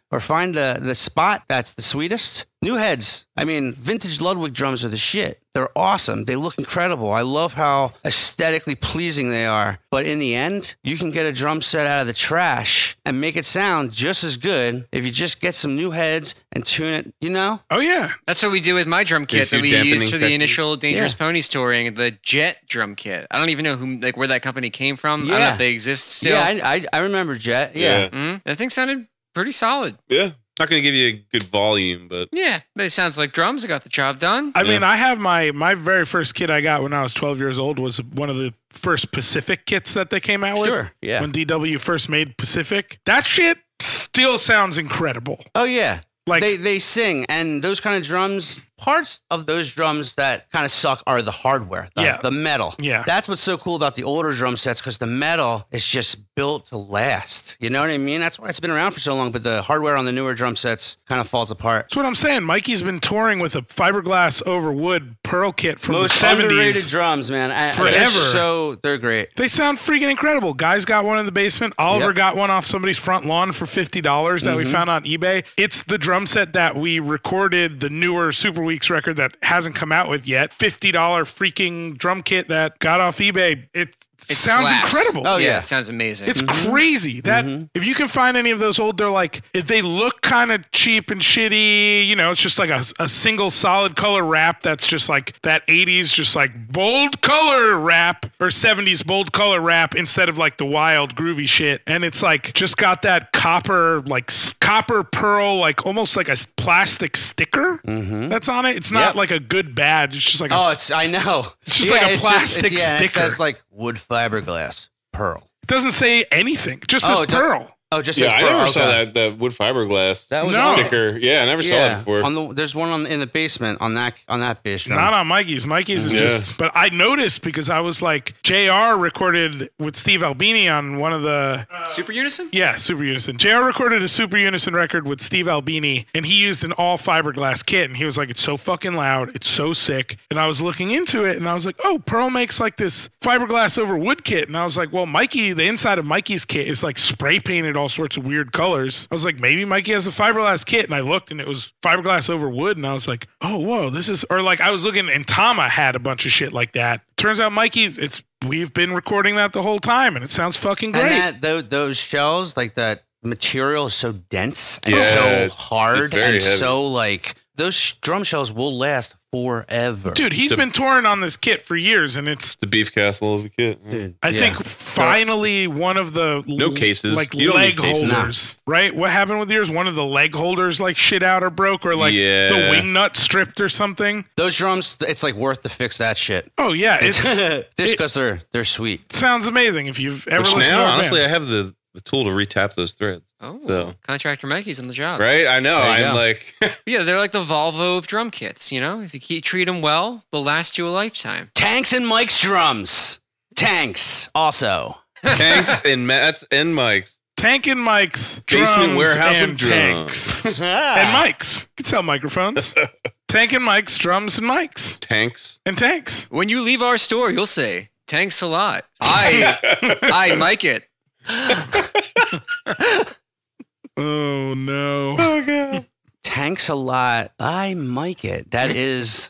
Speaker 1: or find the spot that's the sweetest. New heads. I mean, vintage Ludwig drums are the shit. They're awesome. They look incredible. I love how aesthetically pleasing they are. But in the end, you can get a drum set out of the trash and make it sound just as good if you just get some new heads and tune it, you know?
Speaker 2: Oh, yeah.
Speaker 3: That's what we do with my drum kit that we
Speaker 4: dampening
Speaker 3: used for the
Speaker 4: technique.
Speaker 3: initial Dangerous
Speaker 1: Yeah.
Speaker 3: Ponies touring, the Jet drum kit. I don't even know where that company came from. I don't know
Speaker 1: Yeah.
Speaker 3: if they exist still.
Speaker 1: Yeah, I remember Jet. Yeah.
Speaker 3: That thing sounded pretty solid.
Speaker 4: Yeah. Not going to give you a good volume, but
Speaker 3: Yeah, but it sounds like drums. I got the job done.
Speaker 2: I mean, I have my very first kit I got when I was 12 years old was one of the first Pacific kits that they came out with.
Speaker 1: Sure, yeah.
Speaker 2: When DW first made Pacific. That shit still sounds incredible.
Speaker 1: Oh, yeah.
Speaker 2: Like-
Speaker 1: they sing, and those kind of drums, parts of those drums that kind of suck are the hardware, the metal.
Speaker 2: Yeah.
Speaker 1: That's what's so cool about the older drum sets, because the metal is just built to last. You know what I mean? That's why it's been around for so long, but the hardware on the newer drum sets kind of falls apart.
Speaker 2: That's what I'm saying. Mikey's been touring with a fiberglass over wood pearl kit from
Speaker 1: Most
Speaker 2: the 70s.
Speaker 1: underrated drums, man.
Speaker 2: Forever.
Speaker 1: They're great.
Speaker 2: They sound freaking incredible. Guys got one in the basement. Oliver
Speaker 1: Yep.
Speaker 2: got one off somebody's front lawn for $50 that we found on eBay. It's the drum set that we recorded the newer Super Weeks record that hasn't come out with yet. $50 freaking drum kit that got off eBay. It sounds
Speaker 3: slaps.
Speaker 2: incredible.
Speaker 1: Oh, yeah.
Speaker 3: It sounds amazing.
Speaker 2: It's crazy that if you can find any of those old, they're like, if they look kind of cheap and shitty, you know, it's just like a single solid color wrap that's just like that 80s, just like bold color wrap or 70s bold color wrap instead of like the wild groovy shit. And it's like just got that copper, like copper pearl, like almost like a plastic sticker that's on it. It's not
Speaker 1: Yep.
Speaker 2: like a good badge. It's just like
Speaker 1: Oh, I know.
Speaker 2: It's just like a plastic
Speaker 1: It
Speaker 2: sticker.
Speaker 1: says like wood fiberglass pearl.
Speaker 2: it doesn't say anything. It just says
Speaker 1: it does-
Speaker 2: pearl.
Speaker 1: Oh, just
Speaker 4: yeah,
Speaker 1: says
Speaker 4: I
Speaker 1: pearl.
Speaker 4: never saw
Speaker 1: Okay.
Speaker 4: that wood fiberglass
Speaker 1: That was
Speaker 2: No.
Speaker 4: sticker. Yeah, I never saw it before.
Speaker 1: There's one in the basement on that bass drum.
Speaker 2: Not on Mikey's. Mikey's is
Speaker 4: Yeah.
Speaker 2: just. But I noticed because I was like, JR recorded with Steve Albini on one of the.
Speaker 3: Super Unison?
Speaker 2: Yeah, Super Unison. JR recorded a Super Unison record with Steve Albini, and he used an all fiberglass kit. And he was like, it's so fucking loud. It's so sick. And I was looking into it, and I was like, oh, Pearl makes like this fiberglass over wood kit. And I was like, well, Mikey, the inside of Mikey's kit is like spray painted all sorts of weird colors. I was like, maybe Mikey has a fiberglass kit. And I looked, and it was fiberglass over wood. And I was like, oh, whoa, this is. Or like I was looking, and Tama had a bunch of shit like that. Turns out Mikey's, we've been recording that the whole time, and it sounds fucking great.
Speaker 1: And those shells, like that material is so dense and
Speaker 4: Yeah,
Speaker 1: so
Speaker 4: it's
Speaker 1: hard
Speaker 4: very
Speaker 1: and
Speaker 4: heavy.
Speaker 1: so like those drum shells will last forever.
Speaker 2: Dude, he's been touring on this kit for years, and it's
Speaker 4: The beef castle of a kit.
Speaker 1: Dude,
Speaker 2: I
Speaker 1: yeah.
Speaker 2: think finally one of the
Speaker 4: No cases.
Speaker 2: like
Speaker 4: You don't
Speaker 2: leg
Speaker 4: need cases.
Speaker 2: holders, right? What happened with yours? One of the leg holders like shit out or broke, or like
Speaker 4: Yeah.
Speaker 2: the wing nut stripped or something.
Speaker 1: Those drums, it's like worth to fix that shit.
Speaker 2: Oh yeah, it's
Speaker 1: Just
Speaker 2: it
Speaker 1: because they're sweet.
Speaker 2: sounds amazing. If you've ever
Speaker 4: Which
Speaker 2: listened to
Speaker 4: now,
Speaker 2: our
Speaker 4: honestly,
Speaker 2: band.
Speaker 4: I have the tool to retap those threads.
Speaker 3: Oh,
Speaker 4: So.
Speaker 3: Contractor Mikey's on the job.
Speaker 4: Right? I know.
Speaker 1: There you
Speaker 4: I'm
Speaker 1: go.
Speaker 4: like,
Speaker 3: Yeah, they're like the Volvo of drum kits, you know? If you treat them well, they'll last you a lifetime.
Speaker 1: Tanks and Mike's drums. Tanks also.
Speaker 4: tanks and Matt's and Mike's.
Speaker 2: Tank and Mike's
Speaker 4: Basement
Speaker 2: drums
Speaker 4: warehouse
Speaker 2: and
Speaker 4: of drums.
Speaker 2: tanks and mics. You can sell microphones. Tank and Mike's drums and mics
Speaker 4: Tanks.
Speaker 2: and tanks.
Speaker 3: When you leave our store, you'll say, "Thanks a lot." I Mike it.
Speaker 2: Oh no.
Speaker 1: Tanks a lot. I Mike it. That is.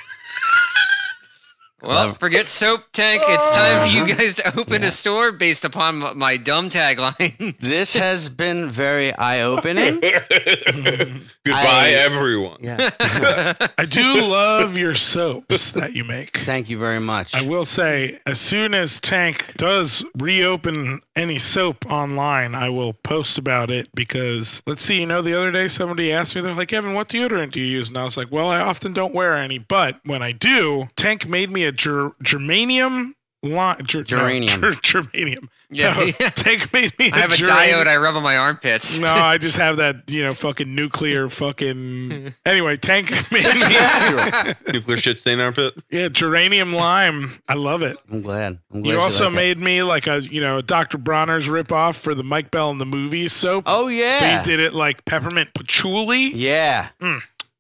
Speaker 3: Well, forget soap tank. It's time for you guys to open a store based upon my dumb tagline.
Speaker 1: This has been very eye-opening.
Speaker 4: Goodbye, everyone.
Speaker 1: Yeah.
Speaker 2: I do love your soaps that you make.
Speaker 1: Thank you very much.
Speaker 2: I will say, as soon as Tank does reopen any soap online, I will post about it because, let's see, the other day somebody asked me, they're like, Evan, what deodorant do you use? And I was like, well, I often don't wear any, but when I do, Tank made me a germanium line.
Speaker 1: Geranium.
Speaker 2: Germanium.
Speaker 3: Yeah.
Speaker 2: No, Tank made me
Speaker 3: I have a diode I rub on my armpits.
Speaker 2: No, I just have that, fucking nuclear fucking. Anyway, Tank made me.
Speaker 4: Nuclear shit stain armpit.
Speaker 2: Yeah, geranium lime. I love it.
Speaker 1: I'm glad.
Speaker 2: You also
Speaker 1: like it.
Speaker 2: made me like a Dr. Bronner's ripoff for the Mike Bell in the Movies soap.
Speaker 1: Oh
Speaker 2: But
Speaker 1: yeah.
Speaker 2: you did it like peppermint patchouli.
Speaker 1: Yeah.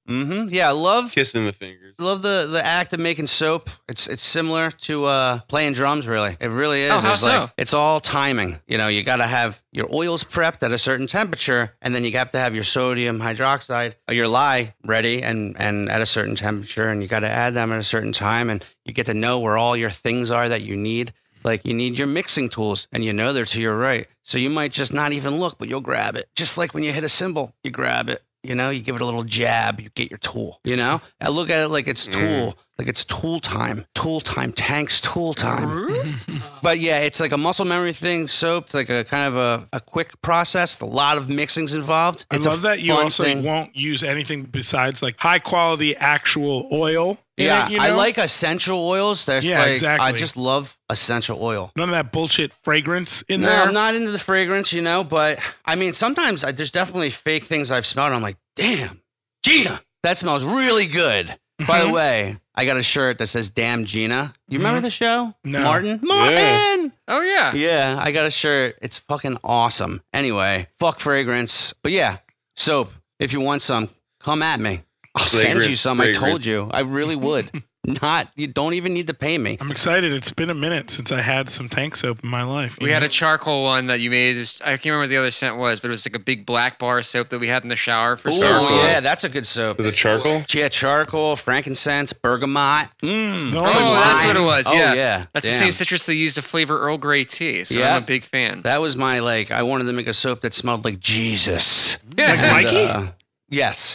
Speaker 1: Yeah, I love
Speaker 4: Kissing the fingers.
Speaker 1: the act of making soap. It's similar to playing drums. Really, it really is.
Speaker 3: Oh, how
Speaker 1: It's
Speaker 3: so?
Speaker 1: like it's all timing. You know, you got to have your oils prepped at a certain temperature, and then you have to have your sodium hydroxide or your lye ready and at a certain temperature, and you got to add them at a certain time, and you get to know where all your things are that you need. Like you need your mixing tools, and you know they're to your right, so you might just not even look, but you'll grab it. Just like when you hit a cymbal, you grab it. You know, you give it a little jab, you get your tool. You know, I look at it like it's tool, like it's tool time, Tank's tool time. But yeah, it's like a muscle memory thing. Soap, it's like a kind of a quick process. A lot of mixings involved.
Speaker 2: I
Speaker 1: It's a
Speaker 2: love that you
Speaker 1: fun
Speaker 2: also
Speaker 1: thing.
Speaker 2: won't use anything besides like high quality actual oil. in
Speaker 1: Yeah,
Speaker 2: it, you
Speaker 1: I
Speaker 2: know?
Speaker 1: like essential oils. There's
Speaker 2: Yeah,
Speaker 1: like,
Speaker 2: exactly.
Speaker 1: I just love essential oil.
Speaker 2: None of that bullshit fragrance in
Speaker 1: No,
Speaker 2: there.
Speaker 1: I'm not into the fragrance, you know, but I mean, sometimes there's definitely fake things I've smelled. And I'm like, damn, Gina, that smells really good. By the way, I got a shirt that says "Damn Gina." You remember the show?
Speaker 2: No.
Speaker 1: Martin.
Speaker 3: Oh yeah.
Speaker 1: Yeah, I got a shirt. It's fucking awesome. Anyway, fuck fragrance. But yeah, soap. If you want some, come at me. I'll send you some. I told you. I really would. You don't even need to pay me.
Speaker 2: I'm excited. It's been a minute since I had some tank soap in my life.
Speaker 3: We had a charcoal one that you made. I can't remember what the other scent was, but it was like a big black bar soap that we had in the shower for soap.
Speaker 1: Oh, yeah, that's a good soap.
Speaker 4: With the charcoal?
Speaker 1: Yeah, charcoal, frankincense, bergamot.
Speaker 2: Those
Speaker 3: Oh,
Speaker 2: are
Speaker 3: that's
Speaker 2: mine.
Speaker 3: what it was.
Speaker 1: Oh,
Speaker 3: Yeah,
Speaker 1: yeah.
Speaker 3: That's the
Speaker 1: Damn.
Speaker 3: same citrus they used to flavor Earl Grey tea. So
Speaker 1: Yeah.
Speaker 3: I'm a big fan.
Speaker 1: That was my, I wanted to make a soap that smelled like Jesus.
Speaker 2: Like Mikey?
Speaker 1: Yes.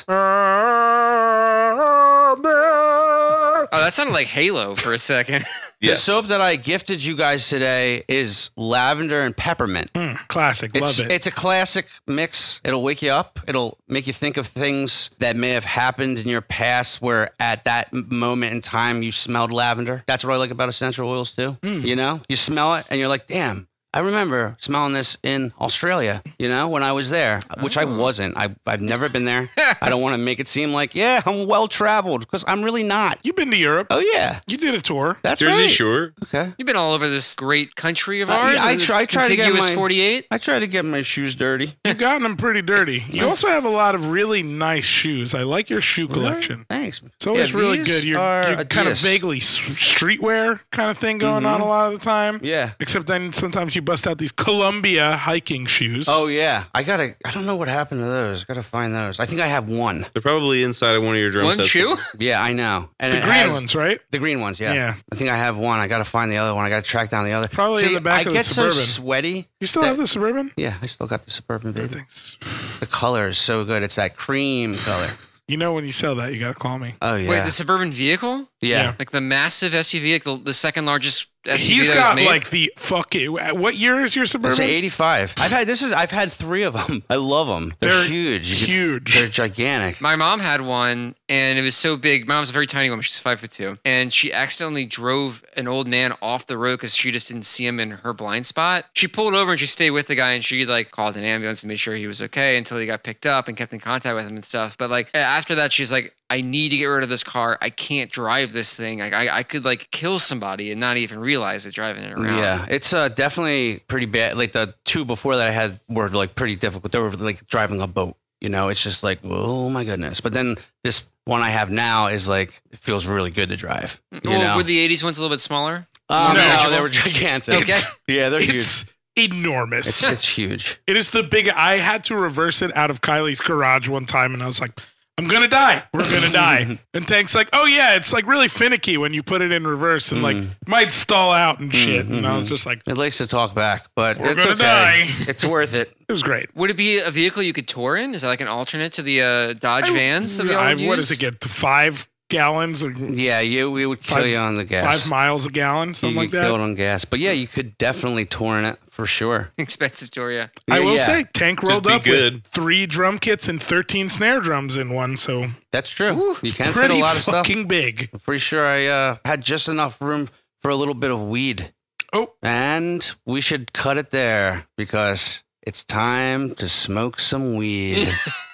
Speaker 3: Oh, that sounded like Halo for a second.
Speaker 1: The
Speaker 4: Yes.
Speaker 1: soap that I gifted you guys today is lavender and peppermint.
Speaker 2: Classic. Love it.
Speaker 1: It's a classic mix. It'll wake you up. It'll make you think of things that may have happened in your past where at that moment in time you smelled lavender. That's what I like about essential oils too. You know, you smell it and you're like, damn, I remember smelling this in Australia, you know, when I was there, which I wasn't. I've never been there. I don't want to make it seem like, yeah, I'm well traveled because I'm really not.
Speaker 2: You've been to Europe.
Speaker 1: Oh, yeah.
Speaker 2: You did a tour.
Speaker 1: That's
Speaker 4: Jersey
Speaker 1: right.
Speaker 4: Shore.
Speaker 1: Okay.
Speaker 3: You've been all over this great country of
Speaker 1: Yeah,
Speaker 3: ours.
Speaker 1: I
Speaker 3: in the
Speaker 1: try to get
Speaker 3: contiguous
Speaker 1: my-
Speaker 3: 48.
Speaker 1: I try to get my shoes dirty.
Speaker 2: You've gotten them pretty dirty. You also have a lot of really nice shoes. I like your shoe collection.
Speaker 1: Thanks.
Speaker 2: It's always really
Speaker 1: these
Speaker 2: good. You're
Speaker 1: are
Speaker 2: kind of
Speaker 1: Adidas.
Speaker 2: vaguely streetwear kind of thing going on a lot of the time.
Speaker 1: Yeah.
Speaker 2: Except then sometimes you bust out these Columbia hiking shoes.
Speaker 1: Oh yeah, I don't know what happened to those. Gotta find those. I think I have one.
Speaker 4: They're probably inside of one of your drum
Speaker 3: One
Speaker 4: sets.
Speaker 3: shoe?
Speaker 1: Yeah, I know. And
Speaker 2: the
Speaker 1: it
Speaker 2: green
Speaker 1: has-
Speaker 2: ones, right?
Speaker 1: The green ones, yeah.
Speaker 2: Yeah.
Speaker 1: I think I have one. I gotta find the other one. I gotta track down the other.
Speaker 2: Probably in the back
Speaker 1: I
Speaker 2: of the
Speaker 1: get so
Speaker 2: Suburban.
Speaker 1: sweaty.
Speaker 2: You still have the Suburban?
Speaker 1: Yeah, I still got the Suburban baby.
Speaker 2: Thanks.
Speaker 1: The color is so good. It's that cream color.
Speaker 2: You know when you sell that, you got to call me.
Speaker 1: Oh yeah.
Speaker 3: Wait, the Suburban vehicle?
Speaker 1: yeah.
Speaker 3: Like the massive SUV, like the second largest SUV
Speaker 2: He's
Speaker 3: that was
Speaker 2: got
Speaker 3: made?
Speaker 2: like the fucking. What year is your
Speaker 1: It's
Speaker 2: Suburban?
Speaker 1: an 85. I've had 3 of them. I love them. They're huge.
Speaker 2: Huge.
Speaker 1: They're gigantic.
Speaker 3: My mom had one, and it was so big. My mom's a very tiny woman. She's 5'2", and she accidentally drove an old man off the road because she just didn't see him in her blind spot. She pulled over and she stayed with the guy, and she called an ambulance and made sure he was okay until he got picked up and kept in contact with him and stuff. But after that, she's like, I need to get rid of this car. I can't drive this thing. I could kill somebody and not even realize it driving it around.
Speaker 1: Yeah, it's definitely pretty bad. Like the 2 before that I had were pretty difficult. They were like driving a boat. You know, it's just like, oh my goodness. But then this one I have now is it feels really good to drive. You know?
Speaker 3: Were the 80s ones a little bit smaller?
Speaker 1: No,
Speaker 2: No.
Speaker 1: they were gigantic.
Speaker 3: Okay.
Speaker 1: Yeah, they're huge.
Speaker 2: It's enormous.
Speaker 1: It's huge.
Speaker 2: It is the big. I had to reverse it out of Kylie's garage one time, and I was like, "I'm gonna die. We're gonna die." And Tank's like, "Oh yeah, it's really finicky when you put it in reverse, and might stall out and shit." And I was just like,
Speaker 1: It likes to talk back, but
Speaker 2: We're
Speaker 1: it's
Speaker 2: gonna
Speaker 1: okay.
Speaker 2: die.
Speaker 1: It's worth it.
Speaker 2: "It was great."
Speaker 3: Would it be a vehicle you could tour in? Is that like an alternate to the Dodge Vans that we all
Speaker 2: What
Speaker 3: use?
Speaker 2: does it get? To 5 gallons or
Speaker 1: Yeah, we would kill you on the gas.
Speaker 2: 5 miles a gallon, something
Speaker 1: you
Speaker 2: like
Speaker 1: get killed
Speaker 2: that.
Speaker 1: on gas. But yeah, you could definitely tour in it for sure.
Speaker 3: Expensive tour, yeah.
Speaker 2: I will
Speaker 1: Yeah.
Speaker 2: say, Tank rolled
Speaker 4: be
Speaker 2: up
Speaker 4: good.
Speaker 2: with 3 drum kits and 13 snare drums in one, so
Speaker 1: That's true. You can fit
Speaker 2: pretty
Speaker 1: a lot of stuff.
Speaker 2: fucking big.
Speaker 1: I'm pretty sure I had just enough room for a little bit of weed.
Speaker 2: Oh.
Speaker 1: And we should cut it there because it's time to smoke some weed.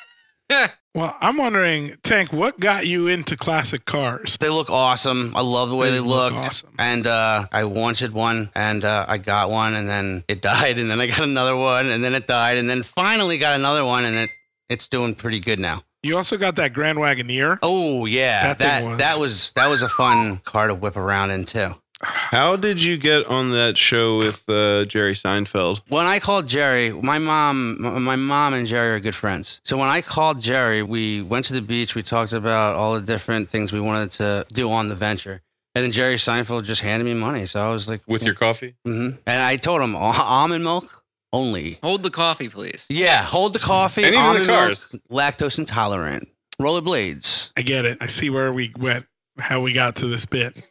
Speaker 2: Well, I'm wondering, Tank, what got you into classic cars?
Speaker 1: They look awesome. I love the way
Speaker 2: They
Speaker 1: they
Speaker 2: look
Speaker 1: look.
Speaker 2: awesome.
Speaker 1: And I wanted one, and I got one, and then it died, and then I got another one, and then it died, and then finally got another one, and it's doing pretty good now.
Speaker 2: You also got that Grand Wagoneer.
Speaker 1: Oh yeah,
Speaker 2: That thing
Speaker 1: that was a fun car to whip around in too.
Speaker 4: How did you get on that show with Jerry Seinfeld?
Speaker 1: When I called Jerry, my mom and Jerry are good friends. So when I called Jerry, we went to the beach. We talked about all the different things we wanted to do on the venture. And then Jerry Seinfeld just handed me money. So I was like,
Speaker 4: With your coffee?
Speaker 1: And I told him almond milk only.
Speaker 3: Hold the coffee, please.
Speaker 1: Yeah, hold the coffee.
Speaker 4: Anything in
Speaker 1: almond
Speaker 4: the cars.
Speaker 1: milk, lactose intolerant. Rollerblades.
Speaker 2: I get it. I see where we went, how we got to this bit.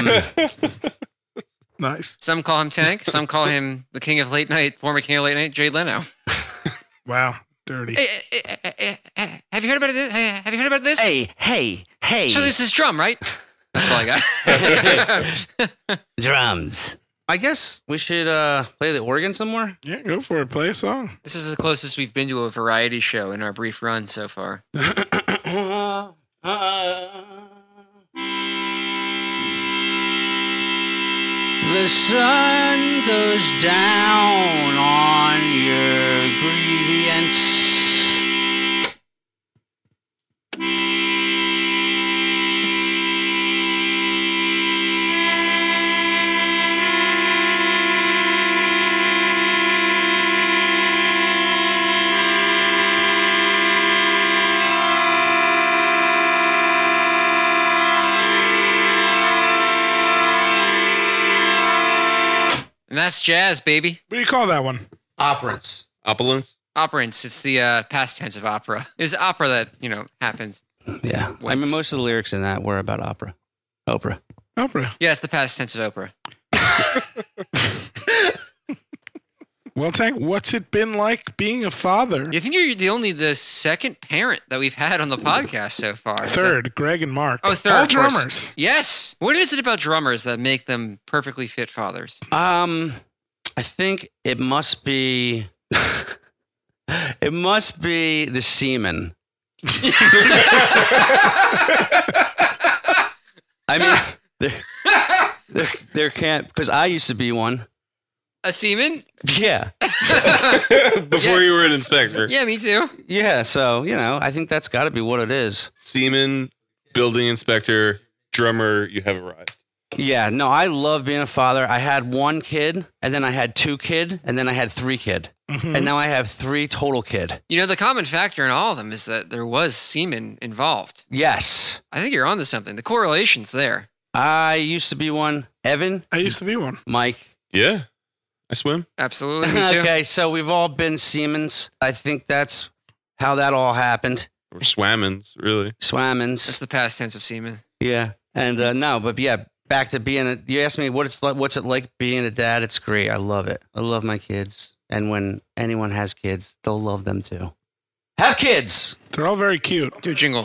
Speaker 2: Nice.
Speaker 3: Some call him Tank. Some call him the king of late night, former king of late night, Jay Leno.
Speaker 2: Wow. Dirty.
Speaker 3: Have you heard about this? Have you heard about this?
Speaker 1: Hey.
Speaker 3: So this is drum, right? That's all I got.
Speaker 1: Drums. I guess we should play the organ some more.
Speaker 2: Yeah, go for it. Play a song.
Speaker 3: This is the closest we've been to a variety show in our brief run so far.
Speaker 1: The sun goes down on your grievance.
Speaker 3: And that's jazz, baby.
Speaker 2: What do you call that one?
Speaker 1: Operants.
Speaker 4: Opulence?
Speaker 3: Operance. It's the past tense of opera. It's opera that, happened.
Speaker 1: Yeah. I mean, most of the lyrics in that were about opera. Oprah.
Speaker 2: Oprah.
Speaker 3: Yeah, it's the past tense of opera.
Speaker 2: Well, Tank, what's it been like being a father?
Speaker 3: You think you're the second parent that we've had on the podcast so far?
Speaker 2: Third, Greg and Mark.
Speaker 3: Oh, third.
Speaker 2: All
Speaker 3: of course.
Speaker 2: drummers.
Speaker 3: Yes. What is it about drummers that make them perfectly fit fathers?
Speaker 1: I think it must be it must be the semen. I mean, there can't, because I used to be one.
Speaker 3: A seaman?
Speaker 1: Yeah.
Speaker 4: Before you were an inspector.
Speaker 3: Yeah, me too.
Speaker 1: Yeah. So, I think that's got to be what it is.
Speaker 4: Seaman, building inspector, drummer, you have arrived.
Speaker 1: Yeah. No, I love being a father. I had one kid, and then I had 2 kid, and then I had 3 kid. And now I have 3 total kid.
Speaker 3: The common factor in all of them is that there was semen involved.
Speaker 1: Yes.
Speaker 3: I think you're onto something. The correlation's there.
Speaker 1: I used to be one. Evan,
Speaker 2: I used to be one.
Speaker 1: Mike.
Speaker 4: Yeah. I swim.
Speaker 3: Absolutely, me too.
Speaker 1: Okay, so we've all been Siemens. I think that's how that all happened.
Speaker 4: Or swammins, really.
Speaker 3: That's
Speaker 1: Swammins.
Speaker 3: the past tense of semen.
Speaker 1: Yeah. And back to being you asked me what's it like being a dad. It's great. I love it. I love my kids. And when anyone has kids, they'll love them too. Have kids.
Speaker 2: They're all very cute.
Speaker 3: Do a jingle.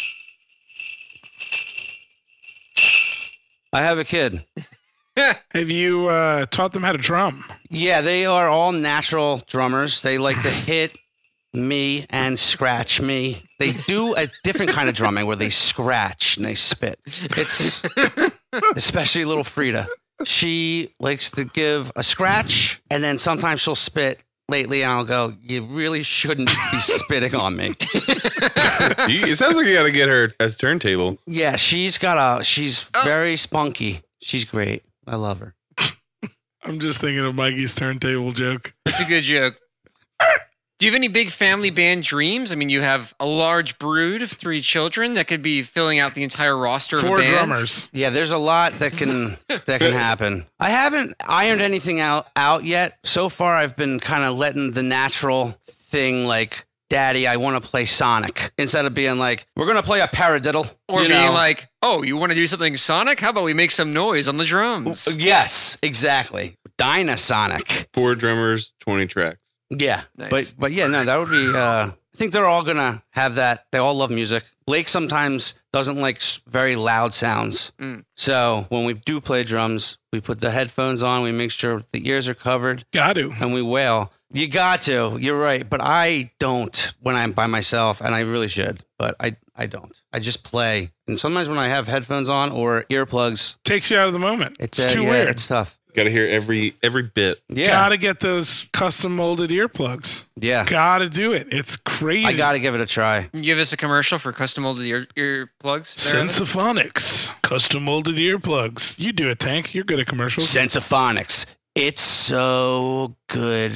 Speaker 1: I have a kid.
Speaker 2: Have you taught them how to drum?
Speaker 1: Yeah, they are all natural drummers. They like to hit me and scratch me. They do a different kind of drumming where they scratch and they spit. It's especially little Frida. She likes to give a scratch and then sometimes she'll spit. Lately, and I'll go, you really shouldn't be spitting on me.
Speaker 4: It sounds like you got to get her a turntable.
Speaker 1: Yeah, she's very spunky. She's great. I love her.
Speaker 2: I'm just thinking of Mikey's turntable joke.
Speaker 3: That's a good joke. Do you have any big family band dreams? I mean, you have a large brood of 3 children that could be filling out the entire roster
Speaker 2: 4
Speaker 3: of a band.
Speaker 2: drummers.
Speaker 1: Yeah, there's a lot that can happen. I haven't ironed anything out yet. So far, I've been kind of letting the natural thing, like, Daddy, I want to play Sonic, instead of being like, we're going to play a paradiddle.
Speaker 3: Or being like, oh, you want to do something Sonic? How about we make some noise on the drums?
Speaker 1: Yes, exactly. Dynasonic.
Speaker 4: 4 drummers, 20 tracks.
Speaker 1: Yeah.
Speaker 3: Nice.
Speaker 1: But yeah, no, that would be, I think they're all going to have that. They all love music. Blake sometimes doesn't like very loud sounds. So when we do play drums, we put the headphones on, we make sure the ears are covered.
Speaker 2: Got to.
Speaker 1: And we wail. You got to. You're right. But I don't when I'm by myself, and I really should. But I don't. I just play. And sometimes when I have headphones on or earplugs,
Speaker 2: Takes you out of the moment. It's too
Speaker 1: yeah,
Speaker 2: weird.
Speaker 1: It's tough.
Speaker 4: Got to hear every bit.
Speaker 1: Yeah.
Speaker 2: Gotta get those custom molded earplugs.
Speaker 1: Yeah.
Speaker 2: Gotta do it. It's crazy.
Speaker 1: I got to give it a try.
Speaker 3: Can you give us a commercial for custom molded ear plugs? Sarah?
Speaker 2: Sensophonics, custom molded earplugs. You do it, Tank. You're good at commercials.
Speaker 1: Sensophonics. It's so good.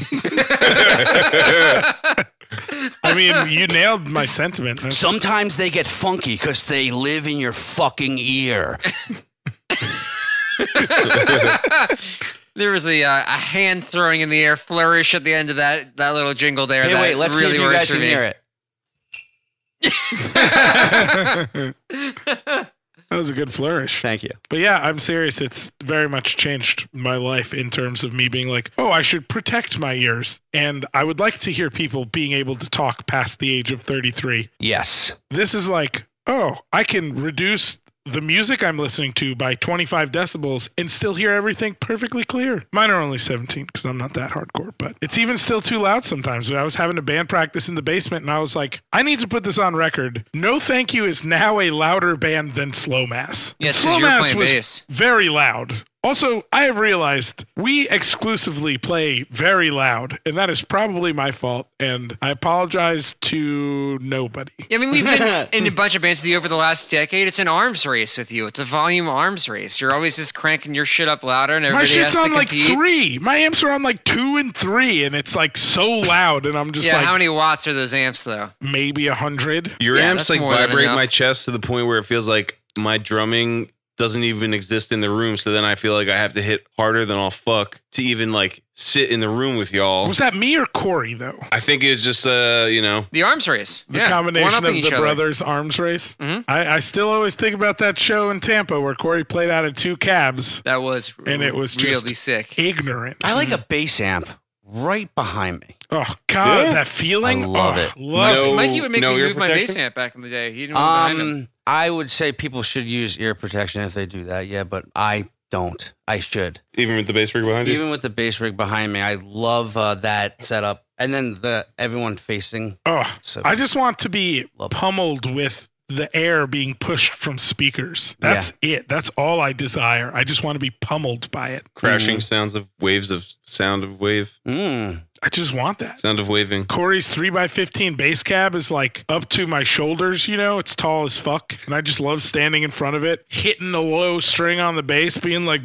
Speaker 2: I mean, you nailed my sentiment. That's-
Speaker 1: Sometimes they get funky because they live in your fucking ear.
Speaker 3: There was a hand throwing in the air flourish at the end of that little jingle there.
Speaker 1: Hey,
Speaker 3: that
Speaker 1: wait, let's
Speaker 3: really
Speaker 1: see if you
Speaker 3: works
Speaker 1: guys
Speaker 3: for
Speaker 1: can
Speaker 3: me.
Speaker 1: hear it.
Speaker 2: That was a good flourish.
Speaker 1: Thank you.
Speaker 2: But yeah, I'm serious. It's very much changed my life in terms of me being like, oh, I should protect my ears. And I would like to hear people being able to talk past the age of 33.
Speaker 1: Yes.
Speaker 2: This is like, oh, I can reduce the music I'm listening to by 25 decibels and still hear everything perfectly clear. Mine are only 17 because I'm not that hardcore, but it's even still too loud sometimes. I was having a band practice in the basement and I was like, I need to put this on record. No Thank You is now a louder band than Slow Mass.
Speaker 3: Yes, 'cause
Speaker 2: Slow
Speaker 3: you're
Speaker 2: Mass
Speaker 3: playing
Speaker 2: was
Speaker 3: bass.
Speaker 2: very loud. Also, I have realized we exclusively play very loud, and that is probably my fault, and I apologize to nobody.
Speaker 3: Yeah, I mean, we've been in a bunch of bands with you over the last decade. It's an arms race with you. It's a volume arms race. You're always just cranking your shit up louder, and
Speaker 2: My
Speaker 3: everybody
Speaker 2: shit's
Speaker 3: has to
Speaker 2: on like
Speaker 3: compete.
Speaker 2: 3. My amps are on like 2 and 3, and it's like so loud, and I'm just
Speaker 3: Yeah,
Speaker 2: like
Speaker 3: how many watts are those amps though?
Speaker 2: maybe 100.
Speaker 4: Your
Speaker 3: Yeah,
Speaker 4: amps
Speaker 3: that's
Speaker 4: like
Speaker 3: more than
Speaker 4: vibrate
Speaker 3: enough.
Speaker 4: my chest to the point where it feels like my drumming doesn't even exist in the room. So then I feel like I have to hit harder than all fuck to even like sit in the room with y'all.
Speaker 2: Was that me or Corey though?
Speaker 4: I think it was just
Speaker 3: The arms race.
Speaker 2: The
Speaker 3: Yeah,
Speaker 2: combination of
Speaker 3: one-upping
Speaker 2: the
Speaker 3: each other.
Speaker 2: brothers arms race.
Speaker 3: Mhm.
Speaker 2: I still always think about that show in Tampa where Corey played out of 2 cabs.
Speaker 3: That was
Speaker 2: And it was
Speaker 3: really
Speaker 2: just
Speaker 3: sick.
Speaker 2: Ignorant.
Speaker 1: I like a bass amp right behind me.
Speaker 2: Oh God,
Speaker 4: Yeah.
Speaker 2: that feeling.
Speaker 1: I love it.
Speaker 2: Love
Speaker 4: No.
Speaker 2: it.
Speaker 3: Mikey would make
Speaker 4: no
Speaker 3: me
Speaker 4: ear
Speaker 3: move my bass
Speaker 4: protection?
Speaker 3: amp back in the day. He didn't move behind him.
Speaker 1: I would say people should use ear protection if they do that, yeah, but I don't. I should.
Speaker 4: even with the bass rig behind you.
Speaker 1: Even with the bass rig behind me, I love that setup. And then everyone facing.
Speaker 2: Oh,
Speaker 1: So
Speaker 2: I just want to be
Speaker 1: Love it.
Speaker 2: pummeled with the air being pushed from speakers. That's it. That's all I desire. I just want to be pummeled by it.
Speaker 4: Crashing sounds of waves of sound of wave,
Speaker 2: I just want that.
Speaker 4: sound of waving.
Speaker 2: Corey's 3x15 bass cab is like up to my shoulders, you know, it's tall as fuck. And I just love standing in front of it, hitting the low string on the bass, being like,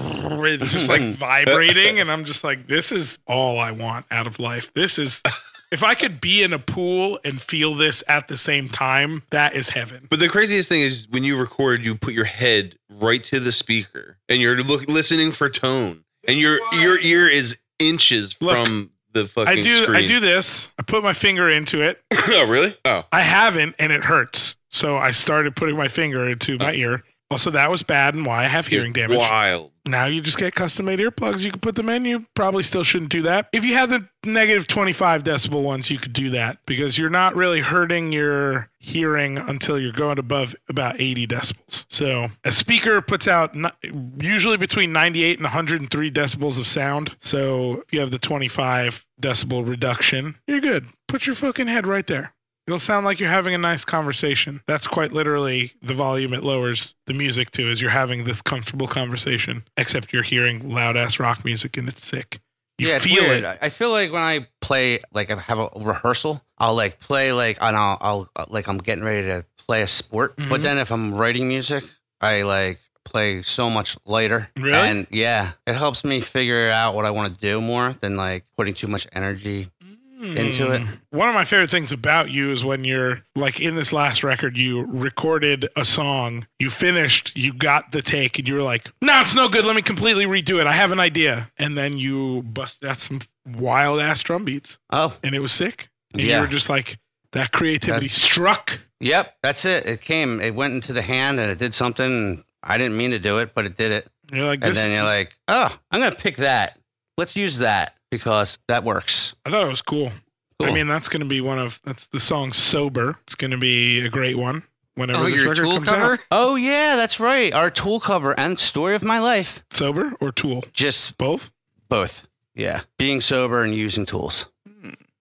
Speaker 2: just like vibrating. And I'm just like, this is all I want out of life. This is, if I could be in a pool and feel this at the same time, that is heaven.
Speaker 4: But the craziest thing is when you record, you put your head right to the speaker and you're listening for tone, and your ear is inches
Speaker 2: Look,
Speaker 4: from the fucking
Speaker 2: I
Speaker 4: screen.
Speaker 2: do this. I put my finger into it.
Speaker 4: Oh, really? Oh,
Speaker 2: I haven't, and it hurts. So I started putting my finger into my ear. Also, that was bad and why I have hearing damage.
Speaker 4: wild.
Speaker 2: Now you just get custom-made earplugs. You can put them in. You probably still shouldn't do that. If you have the negative 25 decibel ones, you could do that because you're not really hurting your hearing until you're going above about 80 decibels. So a speaker puts out usually between 98 and 103 decibels of sound. So if you have the 25 decibel reduction, you're good. Put your fucking head right there. It'll sound like you're having a nice conversation. That's quite literally the volume it lowers the music to, is you're having this comfortable conversation, except you're hearing loud ass rock music and it's sick. You
Speaker 1: it's
Speaker 2: feel
Speaker 1: weird.
Speaker 2: it.
Speaker 1: I feel like when I play, like I have a rehearsal, I'll like play like, and I'll like I'm getting ready to play a sport. But then if I'm writing music, I like play so much lighter.
Speaker 2: Really?
Speaker 1: And yeah, it helps me figure out what I want to do more than like putting too much energy into it.
Speaker 2: One of my favorite things about you is when you're like in this last record, you recorded a song, you finished, you got the take, and you were like, no, it's no good. Let me completely redo it. I have an idea. And then you busted out some wild ass drum beats
Speaker 1: Oh,
Speaker 2: and it was sick. And
Speaker 1: Yeah.
Speaker 2: you were just like, that creativity
Speaker 1: That's-
Speaker 2: struck.
Speaker 1: yep, that's it. It went into the hand and it did something. And I didn't mean to do it, but it did it.
Speaker 2: You're like,
Speaker 1: And
Speaker 2: this.
Speaker 1: then you're like, oh, I'm going to pick that. Let's use that because that works.
Speaker 2: I thought it was cool. I
Speaker 1: Cool.
Speaker 2: mean, that's going to be that's the song Sober. It's going to be a great one whenever
Speaker 3: Oh,
Speaker 2: this
Speaker 3: your
Speaker 2: record
Speaker 3: Tool
Speaker 2: comes
Speaker 3: cover?
Speaker 2: out.
Speaker 1: Oh, yeah, that's right. Our Tool cover and story of my life.
Speaker 2: Sober or Tool?
Speaker 1: Just
Speaker 2: Both?
Speaker 1: both. Yeah. Being sober and using tools.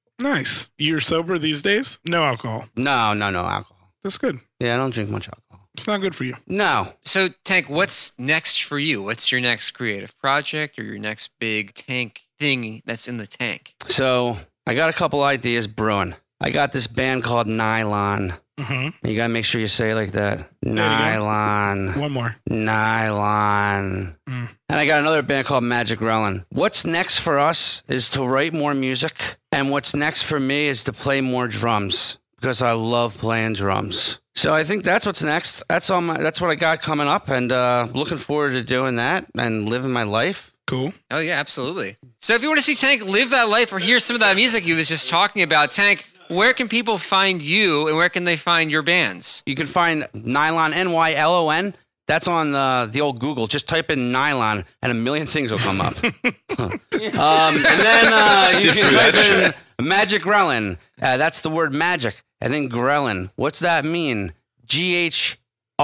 Speaker 2: Nice. You're sober these days? No alcohol.
Speaker 1: No alcohol.
Speaker 2: That's good.
Speaker 1: Yeah, I don't drink much alcohol.
Speaker 2: It's not good for you.
Speaker 1: No.
Speaker 3: So, Tank, what's next for you? What's your next creative project or your next big tank thing that's in the tank?
Speaker 1: So I got a couple ideas brewing. I got this band called Nylon.
Speaker 2: Mm-hmm.
Speaker 1: You gotta make sure you say it like that.
Speaker 2: you go.
Speaker 1: Nylon.
Speaker 2: One more.
Speaker 1: Nylon. And I got another band called Magic Relin. What's next for us is to write more music. And what's next for me is to play more drums because I love playing drums. So I think that's what's next. That's what I got coming up, and looking forward to doing that and living my life.
Speaker 2: Cool.
Speaker 3: Oh, yeah, absolutely. So if you want to see Tank live that life or hear some of that music he was just talking about, Tank, where can people find you and where can they find your bands?
Speaker 1: You can find Nylon, Nylon. That's on the old Google. Just type in Nylon and a million things will come up. And then you
Speaker 4: Sift
Speaker 1: can
Speaker 4: through
Speaker 1: type
Speaker 4: that
Speaker 1: in Magic Relin. That's the word magic. And then Grelin. What's that mean? Grelin.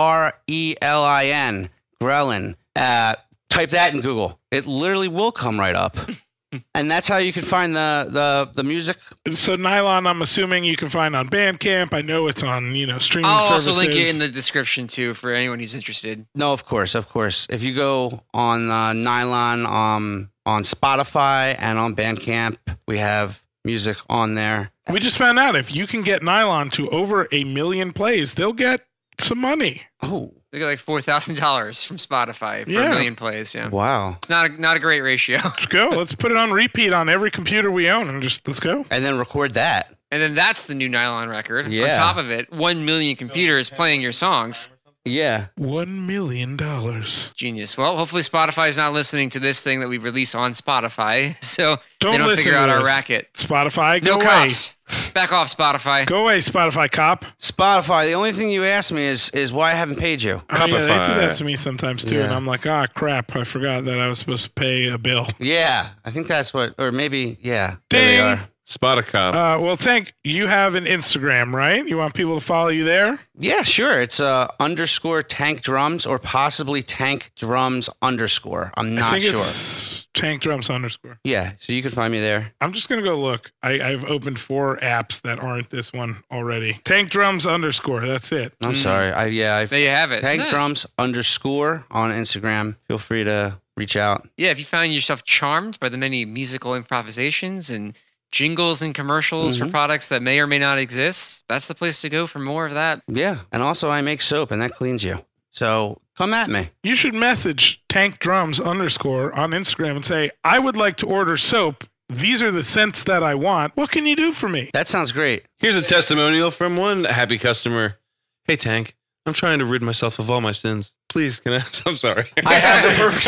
Speaker 1: Grelin. Type that in Google. It literally will come right up. And that's how you can find the music.
Speaker 2: So Nylon, I'm assuming you can find on Bandcamp. I know it's on, streaming
Speaker 3: I'll
Speaker 2: services.
Speaker 3: also link it in the description, too, for anyone who's interested.
Speaker 1: No, of course. If you go on Nylon on Spotify and on Bandcamp, we have music on there.
Speaker 2: We just found out if you can get Nylon to over 1 million plays, they'll get some money.
Speaker 1: Oh,
Speaker 3: They got like $4,000 from Spotify for
Speaker 2: Yeah.
Speaker 3: 1 million plays. Yeah,
Speaker 1: wow.
Speaker 3: it's not a great ratio.
Speaker 2: Let's go. Let's put it on repeat on every computer we own and just let's go.
Speaker 1: And then record that.
Speaker 3: And then that's the new Nylon record.
Speaker 1: Yeah.
Speaker 3: On top of it, 1 million computers playing your songs.
Speaker 1: Yeah.
Speaker 2: $1 million.
Speaker 3: Genius. Well, hopefully Spotify is not listening to this thing that we release on Spotify, so
Speaker 2: Don't
Speaker 3: they don't
Speaker 2: listen
Speaker 3: figure
Speaker 2: to
Speaker 3: out our
Speaker 2: this.
Speaker 3: racket.
Speaker 2: Spotify, go
Speaker 3: No
Speaker 2: away.
Speaker 3: cops. Back off, Spotify.
Speaker 2: Go away, Spotify cop.
Speaker 1: Spotify, the only thing you ask me is why I haven't paid you.
Speaker 2: Oh, yeah, they do
Speaker 4: Copify.
Speaker 2: that to me sometimes too, and
Speaker 1: Yeah.
Speaker 2: I'm like, crap, I forgot that I was supposed to pay a bill.
Speaker 1: Yeah, I think that's what, or maybe, yeah. There they
Speaker 2: Ding.
Speaker 1: are.
Speaker 4: Spot-a-cop.
Speaker 2: Well, Tank, you have an Instagram, right? You want people to follow you there?
Speaker 1: Yeah, sure. It's underscore Tank Drums or possibly Tank Drums underscore. I'm
Speaker 2: I
Speaker 1: not
Speaker 2: think
Speaker 1: sure.
Speaker 2: it's Tank Drums underscore.
Speaker 1: Yeah, so you can find me there.
Speaker 2: I'm just gonna go look. I've opened 4 apps that aren't this one already. Tank Drums underscore. That's it.
Speaker 1: I'm sorry. I've
Speaker 3: There you have it.
Speaker 1: Tank
Speaker 3: Yeah.
Speaker 1: Drums underscore on Instagram. Feel free to reach out.
Speaker 3: Yeah, if you found yourself charmed by the many musical improvisations and jingles and commercials for products that may or may not exist, that's the place to go for more of that.
Speaker 1: Yeah, and also I make soap and that cleans you. So come at me.
Speaker 2: You should message Tank Drums underscore on Instagram and say, I would like to order soap. These are the scents that I want. What can you do for me?
Speaker 1: That sounds great.
Speaker 4: Here's a testimonial from one happy customer. Hey, Tank, I'm trying to rid myself of all my sins. Please, can I? I'm sorry.
Speaker 1: I have the perfect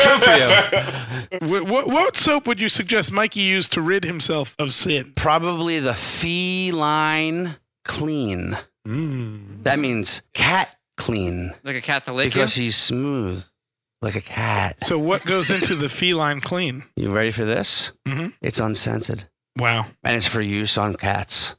Speaker 1: soap for you.
Speaker 2: What soap would you suggest Mikey use to rid himself of sin?
Speaker 1: Probably the Feline Clean. That means cat clean
Speaker 3: Like a cat to lick
Speaker 1: because
Speaker 3: you.
Speaker 1: he's smooth like a cat.
Speaker 2: So what goes into the feline clean?
Speaker 1: You ready for this?
Speaker 2: Mhm.
Speaker 1: It's unscented
Speaker 2: Wow.
Speaker 1: and it's for use on cats.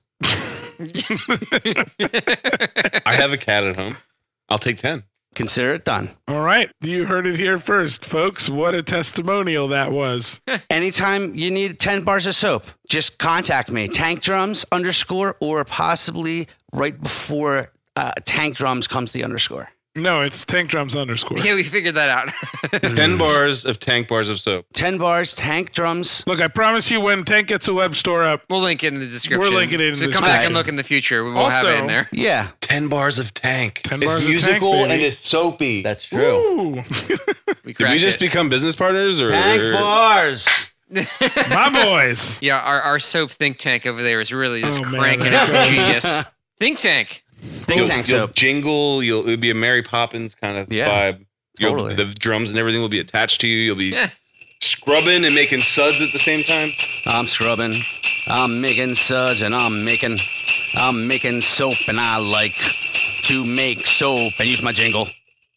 Speaker 4: I have a cat at home. I'll take 10.
Speaker 1: Consider it done.
Speaker 2: All right. You heard it here first, folks. What a testimonial that was.
Speaker 1: Anytime you need 10 bars of soap, just contact me. Tank Drums underscore or possibly right before Tank Drums comes the underscore.
Speaker 2: No, it's Tank Drums underscore.
Speaker 3: Yeah, we figured that out.
Speaker 4: 10 bars of Tank bars of soap.
Speaker 1: 10 bars, Tank Drums.
Speaker 2: Look, I promise you when Tank gets a web store up,
Speaker 3: We'll link it in the description.
Speaker 2: We're linking it in
Speaker 3: so
Speaker 2: the
Speaker 3: come back and
Speaker 2: description.
Speaker 3: look in the future. We'll have it
Speaker 2: Also-
Speaker 3: in there.
Speaker 1: Yeah,
Speaker 4: 10 bars of Tank.
Speaker 2: 10
Speaker 4: it's
Speaker 2: bars of Tank,
Speaker 4: musical
Speaker 2: baby.
Speaker 4: and it's soapy.
Speaker 1: that's true.
Speaker 2: ooh,
Speaker 3: We
Speaker 4: Did we
Speaker 3: crashed
Speaker 4: just
Speaker 3: it.
Speaker 4: become business partners? Or
Speaker 1: Tank bars.
Speaker 2: my boys.
Speaker 3: Yeah, our soap think tank over there is really just
Speaker 2: Oh, man,
Speaker 3: cranking
Speaker 2: that
Speaker 3: out
Speaker 2: goes-
Speaker 3: genius. Think tank.
Speaker 1: Think Tank
Speaker 4: you'll
Speaker 1: soap.
Speaker 4: jingle. It'll be a Mary Poppins kind of
Speaker 1: Yeah,
Speaker 4: vibe.
Speaker 1: totally.
Speaker 4: The drums and everything will be attached to you. You'll be
Speaker 3: Yeah.
Speaker 4: scrubbing and making suds at the same time.
Speaker 1: I'm scrubbing. I'm making suds and I'm making soap and I like to make soap and use my jingle.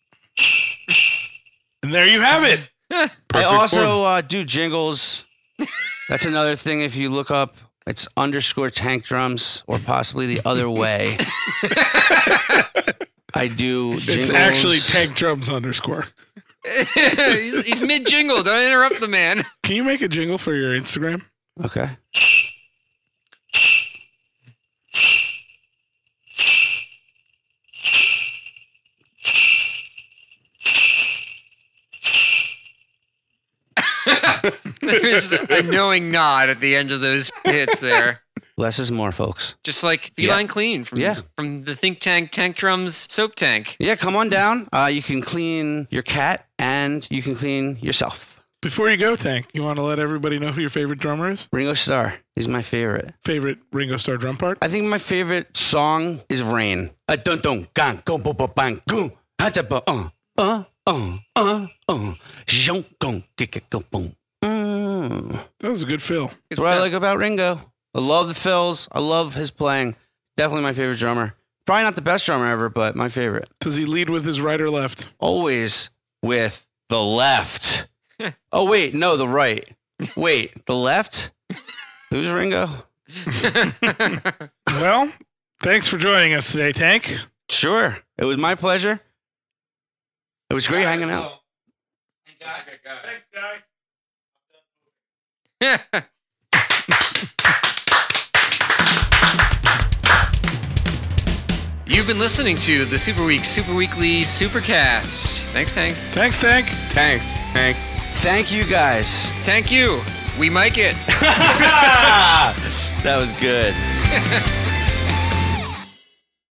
Speaker 2: And there you have it.
Speaker 1: I
Speaker 4: Perfect
Speaker 1: also do jingles. That's another thing. If you look up, it's underscore Tank Drums or possibly the other way. I do jingles.
Speaker 2: It's actually Tank Drums underscore.
Speaker 3: he's mid jingle. Don't interrupt the man.
Speaker 2: Can you make a jingle for your Instagram?
Speaker 1: Okay.
Speaker 3: There's a knowing nod at the end of those hits there.
Speaker 1: Less is more, folks.
Speaker 3: Just like Feline Clean from the Think Tank Tank Drums soap tank.
Speaker 1: Yeah, come on down. You can clean your cat and you can clean yourself.
Speaker 2: Before you go, Tank, you want to let everybody know who your favorite drummer is?
Speaker 1: Ringo Starr is my favorite.
Speaker 2: Favorite Ringo Starr drum part?
Speaker 1: I think my favorite song is Rain. Dun dun gang go bo bo bang go.
Speaker 2: That was a good fill.
Speaker 1: That's what I like about Ringo. I love the fills. I love his playing. Definitely my favorite drummer. Probably not the best drummer ever, but my favorite.
Speaker 2: Does he lead with his right or left?
Speaker 1: Always with the left. Oh, wait. No, the right. Wait, the left? Who's Ringo?
Speaker 2: Well, thanks for joining us today, Tank.
Speaker 1: Sure. It was my pleasure. It was great hanging out.
Speaker 2: Thanks, Guy.
Speaker 3: You've been listening to the Super Week, Super Weekly Supercast. Thanks, Tank.
Speaker 2: Thanks, Tank.
Speaker 4: Thanks, Hank.
Speaker 1: Thank you, guys.
Speaker 3: Thank you. We mic it.
Speaker 1: That was good.